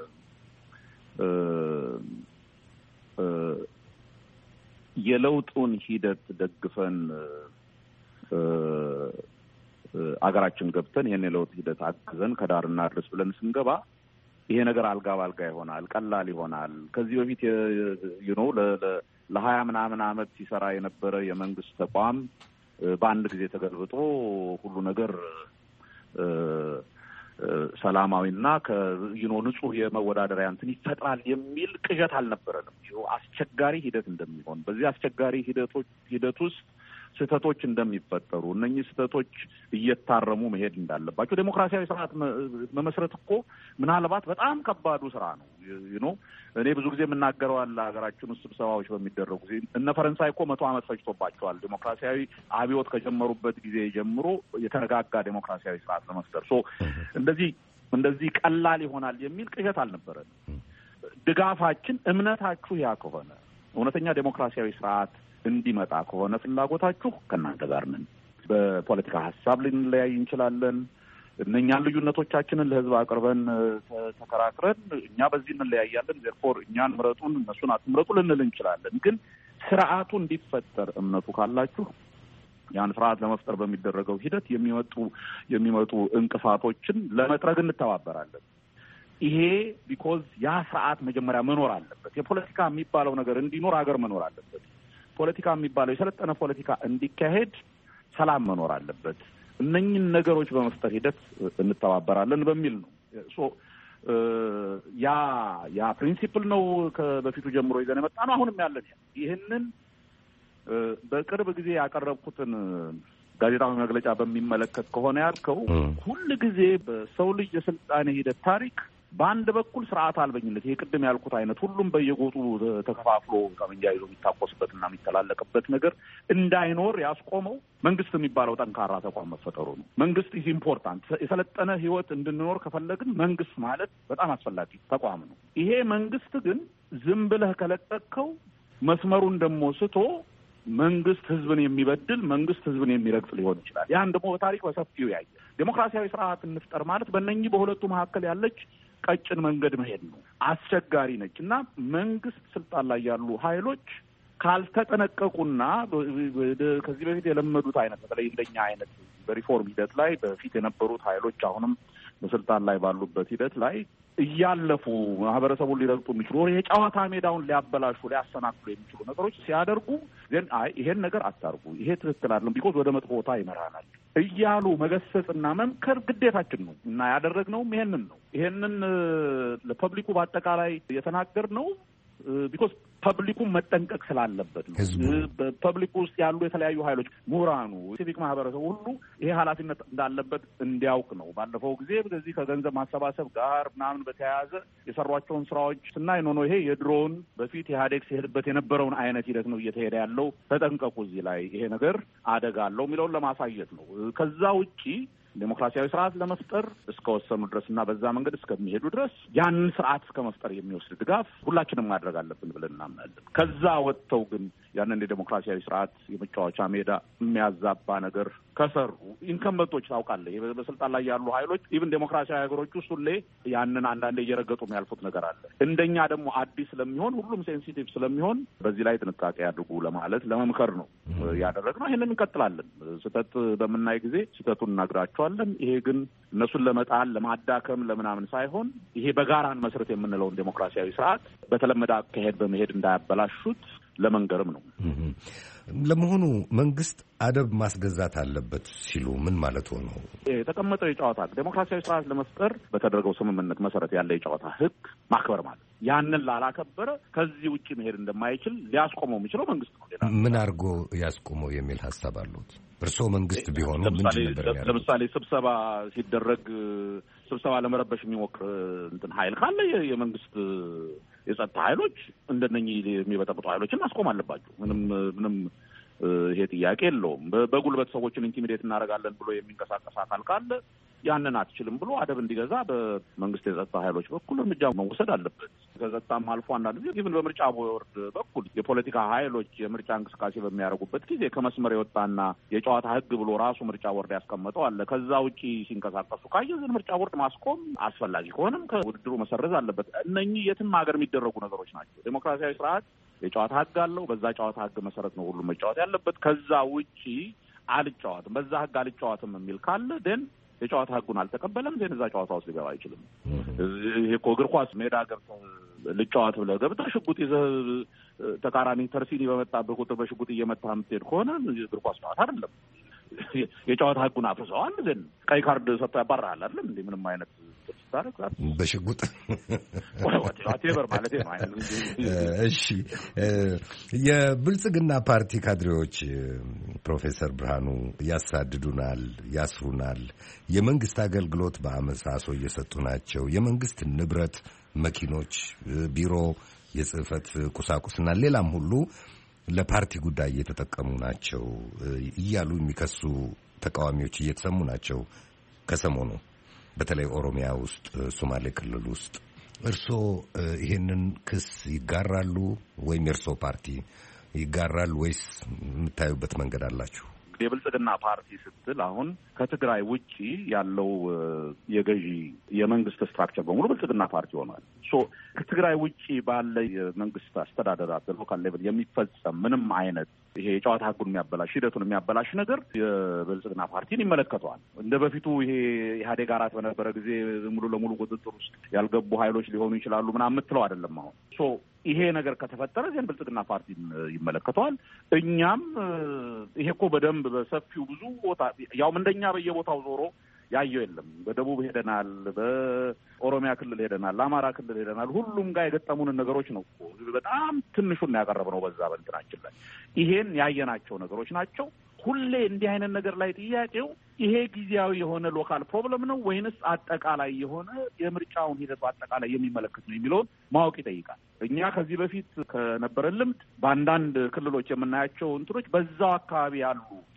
የለውጡን ሂደት ደግፈን አገራችን ገብተን ይሄን የለውጥ ሂደት አግዘን ከዳርና ድረስ ብለን ስንገባ ይሄ ነገር አልጋ ባልጋ ይሆናል፣ ቀላል ይሆናል። ከዚህ በፊት ለ20 ምናምን ዓመት ሲሰራ የነበረ የመንግስት ተቋም በአንድ ጊዜ ተገልብጦ ሁሉ ነገር ሰላማዊና ንጹህ የመወዳደሪያ እንትን ይፈጥራል የሚል ቅዠት አልነበረንም። አስቸጋሪ ሂደት እንደሚሆን በዚህ አስቸጋሪ ሂደት ውስጥ ስህተቶች እንደሚፈጠሩ እነኚህ ስህተቶች እየታረሙ መሄድ እንዳለባቸው ዴሞክራሲያዊ ስርዓት መመስረት እኮ ምናልባት በጣም ከባዱ ስራ ነው። እኔ ብዙ ጊዜ የምናገረው አለ ሀገራችን ውስጥ ስብሰባዎች በሚደረጉ ጊዜ እነ ፈረንሳይ እኮ 100 ዓመት ፈጅቶባቸዋል ዴሞክራሲያዊ አብዮት ከጀመሩበት ጊዜ ጀምሮ የተረጋጋ ዴሞክራሲያዊ ስርዓት ለመፍጠር። እንደዚህ ቀላል ይሆናል የሚል ቅዠት አልነበረንም። ድጋፋችን እምነታችሁ ያ ከሆነ እውነተኛ ዴሞክራሲያዊ ስርዓት እንዲመጣ ከሆነ ፍላጎታችሁ ከእናንተ ጋር ነን። በፖለቲካ ሀሳብ ልንለያይ እንችላለን። እነኛን ልዩነቶቻችንን ለህዝብ አቅርበን ተከራክረን እኛ በዚህ እንለያያለን፣ ዜርፎር እኛን ምረጡን እነሱን አትምረጡ ልንል እንችላለን። ግን ስርዓቱ እንዲፈጠር እምነቱ ካላችሁ ያን ስርዓት ለመፍጠር በሚደረገው ሂደት የሚመጡ እንቅፋቶችን ለመጥረግ እንተባበራለን። ይሄ ቢኮዝ ያ ስርዓት መጀመሪያ መኖር አለበት። የፖለቲካ የሚባለው ነገር እንዲኖር ሀገር መኖር አለበት። ፖለቲካ የሚባለው የሰለጠነ ፖለቲካ እንዲካሄድ ሰላም መኖር አለበት። እነኝን ነገሮች በመፍጠር ሂደት እንተባበራለን በሚል ነው። ያ ፕሪንሲፕል ነው ከበፊቱ ጀምሮ ይዘን የመጣ ነው። አሁንም ያለን ይህንን በቅርብ ጊዜ ያቀረብኩትን ጋዜጣዊ መግለጫ በሚመለከት ከሆነ ያልከው ሁል ጊዜ በሰው ልጅ የስልጣኔ ሂደት ታሪክ በአንድ በኩል ስርዓት አልበኝነት ይሄ ቅድም ያልኩት አይነት ሁሉም በየጎጡ ተከፋፍሎ ጠመንጃ ይዞ የሚታኮስበትና የሚተላለቅበት ነገር እንዳይኖር ያስቆመው መንግስት የሚባለው ጠንካራ ተቋም መፈጠሩ ነው። መንግስት ኢዝ ኢምፖርታንት። የሰለጠነ ህይወት እንድንኖር ከፈለግን መንግስት ማለት በጣም አስፈላጊ ተቋም ነው። ይሄ መንግስት ግን ዝም ብለህ ከለቀቅከው መስመሩን ደግሞ ስቶ መንግስት ህዝብን የሚበድል መንግስት ህዝብን የሚረግጥ ሊሆን ይችላል። ያን ደግሞ በታሪክ በሰፊው ያየ ዴሞክራሲያዊ ስርዓት እንፍጠር ማለት በእነኚህ በሁለቱ መካከል ያለች ቀጭን መንገድ መሄድ ነው። አስቸጋሪ ነች እና መንግስት ስልጣን ላይ ያሉ ኃይሎች ካልተጠነቀቁና ከዚህ በፊት የለመዱት አይነት በተለይ እንደኛ አይነት በሪፎርም ሂደት ላይ በፊት የነበሩት ኃይሎች አሁንም በስልጣን ላይ ባሉበት ሂደት ላይ እያለፉ ማህበረሰቡን ሊረግጡ የሚችሉ የጨዋታ ሜዳውን ሊያበላሹ ሊያሰናክሉ የሚችሉ ነገሮች ሲያደርጉ ግን ይሄን ነገር አታርጉ፣ ይሄ ትክክል አይደለም፣ ቢኮዝ ወደ መጥፎ ቦታ ይመራናል እያሉ መገሰጽና መምከር ግዴታችን ነው እና ያደረግነውም ይሄንን ነው። ይሄንን ለፐብሊኩ በአጠቃላይ የተናገርነው ቢኮዝ ፐብሊኩን መጠንቀቅ ስላለበት ነው። በፐብሊኩ ውስጥ ያሉ የተለያዩ ኃይሎች፣ ምሁራኑ፣ ሲቪክ ማህበረሰቡ ሁሉ ይሄ ኃላፊነት እንዳለበት እንዲያውቅ ነው። ባለፈው ጊዜ በዚህ ከገንዘብ ማሰባሰብ ጋር ምናምን በተያያዘ የሰሯቸውን ስራዎች ስናይ ነው ይሄ የድሮውን በፊት ኢህአዴግ ሲሄድበት የነበረውን አይነት ሂደት ነው እየተሄደ ያለው። ተጠንቀቁ፣ እዚህ ላይ ይሄ ነገር አደጋ አለው የሚለውን ለማሳየት ነው። ከዛ ውጪ ዴሞክራሲያዊ ስርዓት ለመፍጠር እስከወሰኑ ድረስና በዛ መንገድ እስከሚሄዱ ድረስ ያንን ስርዓት እስከ መፍጠር የሚወስድ ድጋፍ ሁላችንም ማድረግ አለብን ብለን እናምናለን። ከዛ ወጥተው ግን ያንን የዴሞክራሲያዊ ስርዓት የመጫወቻ ሜዳ የሚያዛባ ነገር ከሰሩ ኢንከምበንቶች ታውቃለህ፣ በስልጣን ላይ ያሉ ኃይሎች ኢቭን ዴሞክራሲያዊ ሀገሮች ውስጥ ሁሌ ያንን አንዳንዴ እየረገጡ የሚያልፉት ነገር አለ። እንደኛ ደግሞ አዲስ ስለሚሆን ሁሉም ሴንሲቲቭ ስለሚሆን በዚህ ላይ ጥንቃቄ ያድርጉ ለማለት ለመምከር ነው ያደረግነው። ይሄንን እንቀጥላለን። ስህተት በምናይ ጊዜ ስህተቱን እናግራቸዋለን። ይሄ ግን እነሱን ለመጣል ለማዳከም ለምናምን ሳይሆን ይሄ በጋራን መስረት የምንለውን ዴሞክራሲያዊ ስርዓት በተለመደ አካሄድ በመሄድ እንዳያበላሹት ለመንገርም ነው።
ለመሆኑ መንግስት አደብ ማስገዛት አለበት ሲሉ ምን ማለት ነው?
የተቀመጠው የጨዋታ ዴሞክራሲያዊ ስርዓት ለመፍጠር በተደረገው ስምምነት መሰረት ያለ የጨዋታ ህግ ማክበር ማለት ያንን ላላከበረ ከዚህ ውጪ መሄድ እንደማይችል ሊያስቆመው የሚችለው መንግስት ነው።
ምን አድርጎ ያስቆመው የሚል ሀሳብ አሉት? እርስዎ መንግስት ቢሆኑ
ለምሳሌ ስብሰባ ሲደረግ ስብሰባ ለመረበሽ የሚሞክር ኃይል ካለ የመንግስት የጸጥታ ኃይሎች እንደነኚህ የሚበጠብጡ ኃይሎችን ማስቆም አለባቸው። ምንም ይሄ ጥያቄ የለውም። በጉልበት ሰዎችን ኢንቲሚዴት እናደርጋለን ብሎ የሚንቀሳቀስ አካል ካለ ያንን አትችልም ብሎ አደብ እንዲገዛ በመንግስት የጸጥታ ኃይሎች በኩል እርምጃ መወሰድ አለበት። ከጸጥታም አልፎ አንዳንድ ጊዜ ኢቭን በምርጫ ቦርድ በኩል የፖለቲካ ኃይሎች የምርጫ እንቅስቃሴ በሚያደርጉበት ጊዜ ከመስመር የወጣና የጨዋታ ህግ ብሎ ራሱ ምርጫ ቦርድ ያስቀመጠው አለ። ከዛ ውጪ ሲንቀሳቀሱ ካየን ምርጫ ቦርድ ማስቆም አስፈላጊ ከሆነም ከውድድሩ መሰረዝ አለበት። እነኚህ የትም ሀገር የሚደረጉ ነገሮች ናቸው። ዴሞክራሲያዊ ስርዓት የጨዋታ ህግ አለው። በዛ ጨዋታ ህግ መሰረት ነው ሁሉም መጫወት ያለበት። ከዛ ውጪ አልጫወትም፣ በዛ ህግ አልጫወትም የሚል ካለ ደን የጨዋታ ህጉን አልተቀበለም፣ ዜን እዛ ጨዋታ ውስጥ ሊገባ አይችልም። ይሄ እኮ እግር ኳስ ሜዳ ገብተህ ልጫወት ብለህ ገብተህ ሽጉጥ ይዘህ ተቃራኒ ተርሲኒ በመጣበት ቁጥር በሽጉጥ እየመታህ የምትሄድ ከሆነ እግር ኳስ ጨዋታ አይደለም። የጨዋታ ህጉን አፍርሰዋል፣ ዜን ቀይ ካርድ ሰጥቶ ያባርሃል አይደለም እንዴ? ምንም አይነት
በሽጉጥ
ዋቴቨር ማለት ነው።
እሺ፣ የብልጽግና ፓርቲ ካድሬዎች ፕሮፌሰር ብርሃኑ ያሳድዱናል፣ ያስሩናል፣ የመንግስት አገልግሎት በአመሳሶ እየሰጡ ናቸው፣ የመንግስት ንብረት መኪኖች፣ ቢሮ፣ የጽህፈት ቁሳቁስና ሌላም ሁሉ ለፓርቲ ጉዳይ እየተጠቀሙ ናቸው እያሉ የሚከሱ ተቃዋሚዎች እየተሰሙ ናቸው ከሰሞኑ በተለይ ኦሮሚያ ውስጥ፣ ሶማሌ ክልል ውስጥ። እርስዎ ይሄንን ክስ ይጋራሉ ወይም የእርስዎ ፓርቲ ይጋራል ወይስ የምታዩበት መንገድ አላችሁ?
የብልጽግና ፓርቲ ስትል አሁን ከትግራይ ውጪ ያለው የገዢ የመንግስት ስትራክቸር በሙሉ ብልጽግና ፓርቲ ሆኗል። ከትግራይ ውጪ ባለ የመንግስት አስተዳደር ሎካል ሌቭል የሚፈጸም ምንም አይነት ይሄ የጨዋታ ህጉን የሚያበላሽ ሂደቱን የሚያበላሽ ነገር የብልጽግና ፓርቲን ይመለከተዋል። እንደ በፊቱ ይሄ ኢህአዴግ አራት በነበረ ጊዜ ሙሉ ለሙሉ ቁጥጥር ውስጥ ያልገቡ ኃይሎች ሊሆኑ ይችላሉ ምናምን የምትለው አይደለም። አሁን ይሄ ነገር ከተፈጠረ ዜን ብልጽግና ፓርቲን ይመለከተዋል። እኛም ይሄ እኮ በደንብ በሰፊው ብዙ ቦታ ያውም እንደኛ በየቦታው ዞሮ ያየው የለም። በደቡብ ሄደናል፣ በኦሮሚያ ክልል ሄደናል፣ ለአማራ ክልል ሄደናል። ሁሉም ጋር የገጠሙንን ነገሮች ነው በጣም ትንሹን ያቀረብነው በዛ በእንትናችን ላይ ይሄን ያየናቸው ነገሮች ናቸው። ሁሌ እንዲህ አይነት ነገር ላይ ጥያቄው ይሄ ጊዜያዊ የሆነ ሎካል ፕሮብለም ነው ወይንስ አጠቃላይ የሆነ የምርጫውን ሂደት አጠቃላይ የሚመለከት ነው የሚለውን ማወቅ ይጠይቃል። እኛ ከዚህ በፊት ከነበረን ልምድ በአንዳንድ ክልሎች የምናያቸው እንትኖች በዛው አካባቢ ያሉ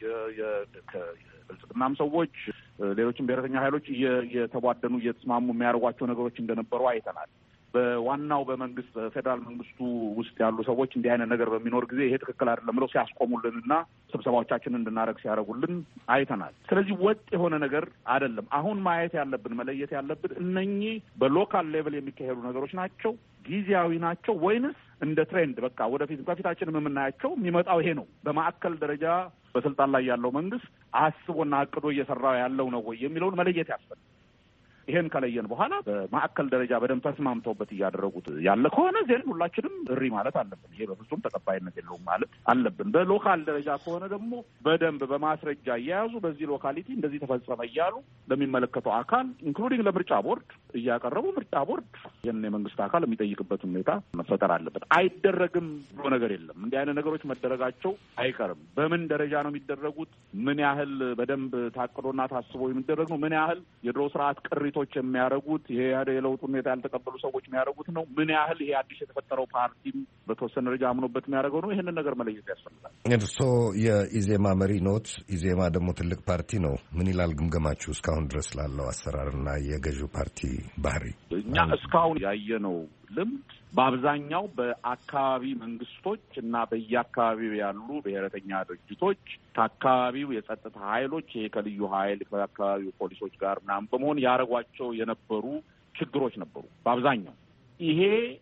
የብልጽግናም ሰዎች ሌሎችም ብሔረተኛ ኃይሎች እየተቧደኑ እየተስማሙ የሚያደርጓቸው ነገሮች እንደነበሩ አይተናል። በዋናው በመንግስት ፌዴራል መንግስቱ ውስጥ ያሉ ሰዎች እንዲህ አይነት ነገር በሚኖር ጊዜ ይሄ ትክክል አይደለም ብለው ሲያስቆሙልንና ስብሰባዎቻችንን እንድናደርግ ሲያደርጉልን አይተናል። ስለዚህ ወጥ የሆነ ነገር አይደለም። አሁን ማየት ያለብን መለየት ያለብን እነኚህ በሎካል ሌቭል የሚካሄዱ ነገሮች ናቸው፣ ጊዜያዊ ናቸው ወይንስ እንደ ትሬንድ በቃ ወደፊት ከፊታችንም የምናያቸው የሚመጣው ይሄ ነው፣ በማዕከል ደረጃ በስልጣን ላይ ያለው መንግስት አስቦና አቅዶ እየሰራ ያለው ነው ወይ የሚለውን መለየት ያስፈልጋል። ይሄን ከለየን በኋላ በማዕከል ደረጃ በደንብ ተስማምተውበት እያደረጉት ያለ ከሆነ ዜን ሁላችንም እሪ ማለት አለብን። ይሄ በፍጹም ተቀባይነት የለውም ማለት አለብን። በሎካል ደረጃ ከሆነ ደግሞ በደንብ በማስረጃ እያያዙ በዚህ ሎካሊቲ እንደዚህ ተፈጸመ እያሉ ለሚመለከተው አካል ኢንክሉዲንግ ለምርጫ ቦርድ እያቀረቡ ምርጫ ቦርድ ይህን የመንግስት አካል የሚጠይቅበት ሁኔታ መፈጠር አለበት። አይደረግም ብሎ ነገር የለም። እንዲህ አይነት ነገሮች መደረጋቸው አይቀርም። በምን ደረጃ ነው የሚደረጉት? ምን ያህል በደንብ ታቅዶና ታስቦ የሚደረግ ነው? ምን ያህል የድሮ ስርዓት ቅሪቶች የሚያደርጉት ይሄ የለውጥ ሁኔታ ያልተቀበሉ ሰዎች የሚያደርጉት ነው? ምን ያህል ይሄ አዲስ የተፈጠረው ፓርቲም በተወሰነ ደረጃ አምኖበት የሚያደርገው ነው? ይህንን ነገር መለየት ያስፈልጋል።
እርስዎ የኢዜማ መሪ ኖት። ኢዜማ ደግሞ ትልቅ ፓርቲ ነው። ምን ይላል ግምገማችሁ እስካሁን ድረስ ላለው አሰራርና የገዢው ፓርቲ ባህሪ?
እኛ እስካሁን ያየነው ልምድ በአብዛኛው በአካባቢ መንግስቶች እና በየአካባቢው ያሉ ብሔረተኛ ድርጅቶች ከአካባቢው የጸጥታ ኃይሎች ይሄ ከልዩ ኃይል ከአካባቢው ፖሊሶች ጋር ምናምን በመሆን ያደረጓቸው የነበሩ ችግሮች ነበሩ። በአብዛኛው ይሄ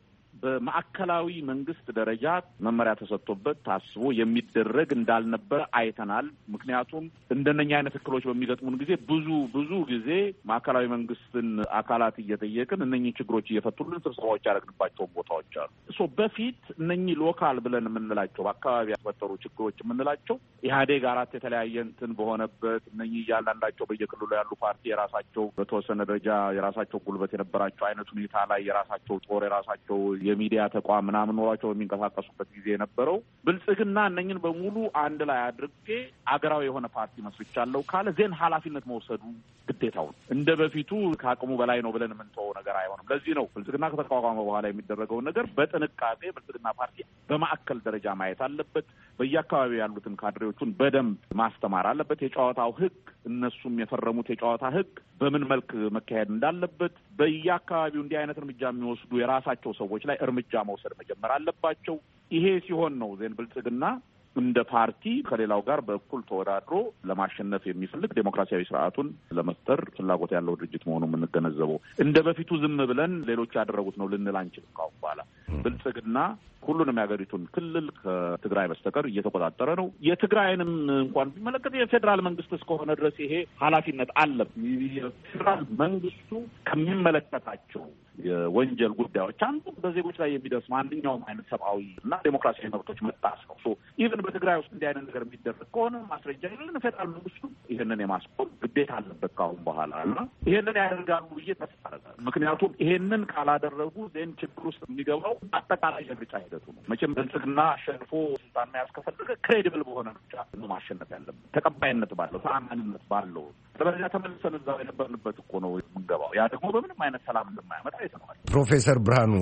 በማዕከላዊ መንግስት ደረጃ መመሪያ ተሰጥቶበት ታስቦ የሚደረግ እንዳልነበረ አይተናል። ምክንያቱም እንደነኛ አይነት እክሎች በሚገጥሙን ጊዜ ብዙ ጊዜ ማዕከላዊ መንግስትን አካላት እየጠየቅን እነኚህ ችግሮች እየፈቱልን ስብሰባዎች ያደረግንባቸው ቦታዎች አሉ። በፊት እነኚህ ሎካል ብለን የምንላቸው በአካባቢ ያስፈጠሩ ችግሮች የምንላቸው ኢህአዴግ አራት የተለያየ እንትን በሆነበት እነኚህ እያንዳንዳቸው በየክልሉ ያሉ ፓርቲ የራሳቸው በተወሰነ ደረጃ የራሳቸው ጉልበት የነበራቸው አይነት ሁኔታ ላይ የራሳቸው ጦር የራሳቸው የሚዲያ ተቋም ምናምን ኖሯቸው በሚንቀሳቀሱበት ጊዜ የነበረው ብልጽግና እነኝን በሙሉ አንድ ላይ አድርጌ አገራዊ የሆነ ፓርቲ መስርቻለሁ ካለ ዜን ኃላፊነት መውሰዱ ግዴታው ነው። እንደ በፊቱ ከአቅሙ በላይ ነው ብለን የምንተወው ነገር አይሆንም። ለዚህ ነው ብልጽግና ከተቋቋመ በኋላ የሚደረገውን ነገር በጥንቃቄ ብልጽግና ፓርቲ በማዕከል ደረጃ ማየት አለበት። በየአካባቢው ያሉትን ካድሬዎቹን በደንብ ማስተማር አለበት። የጨዋታው ሕግ እነሱም የፈረሙት የጨዋታ ሕግ በምን መልክ መካሄድ እንዳለበት በየአካባቢው እንዲህ አይነት እርምጃ የሚወስዱ የራሳቸው ሰዎች ላይ እርምጃ መውሰድ መጀመር አለባቸው። ይሄ ሲሆን ነው ዜን ብልጽግና እንደ ፓርቲ ከሌላው ጋር በእኩል ተወዳድሮ ለማሸነፍ የሚፈልግ ዴሞክራሲያዊ ስርዓቱን ለመፍጠር ፍላጎት ያለው ድርጅት መሆኑን የምንገነዘበው። እንደ በፊቱ ዝም ብለን ሌሎች ያደረጉት ነው ልንል አንችልም። ካሁን በኋላ ብልጽግና ሁሉንም የሀገሪቱን ክልል ከትግራይ በስተቀር እየተቆጣጠረ ነው። የትግራይንም እንኳን ቢመለከት የፌዴራል መንግስት እስከሆነ ድረስ ይሄ ኃላፊነት አለ። የፌዴራል መንግስቱ ከሚመለከታቸው የወንጀል ጉዳዮች አንዱ በዜጎች ላይ የሚደርስ ማንኛውም አይነት ሰብአዊ እና ዴሞክራሲያዊ መብቶች መጣስ ነው። ኢቨን በትግራይ ውስጥ እንዲህ አይነት ነገር የሚደረግ ከሆነ ማስረጃ የለን ፌዴራል መንግስቱ ይህንን የማስቆም ግዴታ አለበት ካሁን በኋላ እና ይህንን ያደርጋሉ ብዬ ተስፋ አደርጋለሁ። ምክንያቱም ይሄንን ካላደረጉ ዜን ችግር ውስጥ የሚገባው አጠቃላይ የምርጫ ሂደቱ ነው። መቼም ብልጽግና አሸንፎ ስልጣን መያዝ ከፈለገ ክሬዲብል በሆነ ምርጫ ነው ማሸነፍ ያለበት፣ ተቀባይነት ባለው ተአማኒነት ባለው። ስለዚህ ተመልሰን እዛው የነበርንበት እኮ ነው የምንገባው። ያ ደግሞ በምንም አይነት ሰላም እንደማያመጣ አይተነዋል።
ፕሮፌሰር ብርሃኑ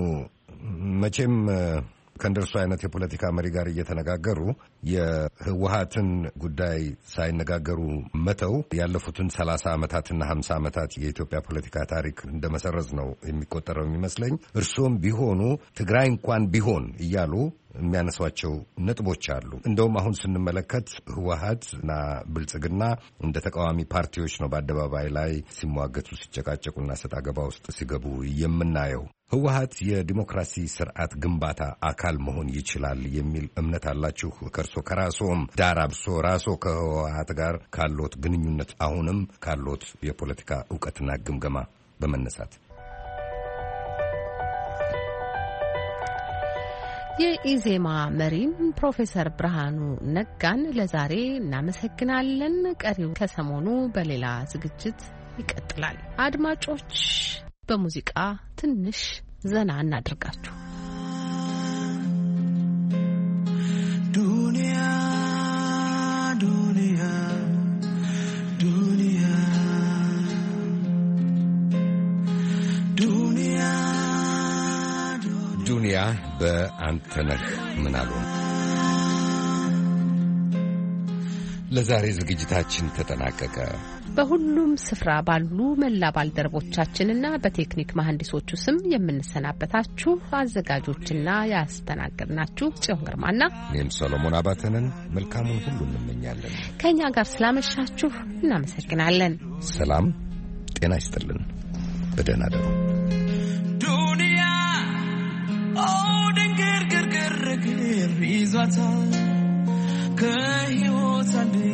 መቼም ከእንደርሱ አይነት የፖለቲካ መሪ ጋር እየተነጋገሩ የህወሀትን ጉዳይ ሳይነጋገሩ መተው ያለፉትን 30 ዓመታትና 50 ዓመታት የኢትዮጵያ ፖለቲካ ታሪክ እንደመሰረዝ ነው የሚቆጠረው የሚመስለኝ። እርሶም ቢሆኑ ትግራይ እንኳን ቢሆን እያሉ የሚያነሷቸው ነጥቦች አሉ። እንደውም አሁን ስንመለከት ህወሀትና ብልጽግና እንደ ተቃዋሚ ፓርቲዎች ነው በአደባባይ ላይ ሲሟገቱ፣ ሲጨቃጨቁና ሰጣ ገባ ውስጥ ሲገቡ የምናየው። ህወሀት የዲሞክራሲ ስርዓት ግንባታ አካል መሆን ይችላል የሚል እምነት አላችሁ? ከእርሶ ከራስዎም ዳራ ብሶ ራሶ ከህወሀት ጋር ካሎት ግንኙነት አሁንም ካሎት የፖለቲካ እውቀትና ግምገማ በመነሳት
የኢዜማ መሪን ፕሮፌሰር ብርሃኑ ነጋን ለዛሬ እናመሰግናለን። ቀሪው ከሰሞኑ በሌላ ዝግጅት ይቀጥላል። አድማጮች በሙዚቃ ትንሽ ዘና እናድርጋችሁ።
ዱንያ ዱንያ ዱንያ ዱንያ
ዱንያ በአንተነህ ምናሉ። ለዛሬ ዝግጅታችን ተጠናቀቀ።
በሁሉም ስፍራ ባሉ መላ ባልደረቦቻችንና በቴክኒክ መሐንዲሶቹ ስም የምንሰናበታችሁ አዘጋጆችና ያስተናገድናችሁ ጽዮን ግርማና
እኔም ሰሎሞን አባተንን መልካሙን ሁሉ እንመኛለን።
ከእኛ ጋር ስላመሻችሁ እናመሰግናለን።
ሰላም ጤና ይስጥልን። በደህና ደሩ።
ዱንያ ድንግር ግርግር ይዟታል ከሕይወት አንድ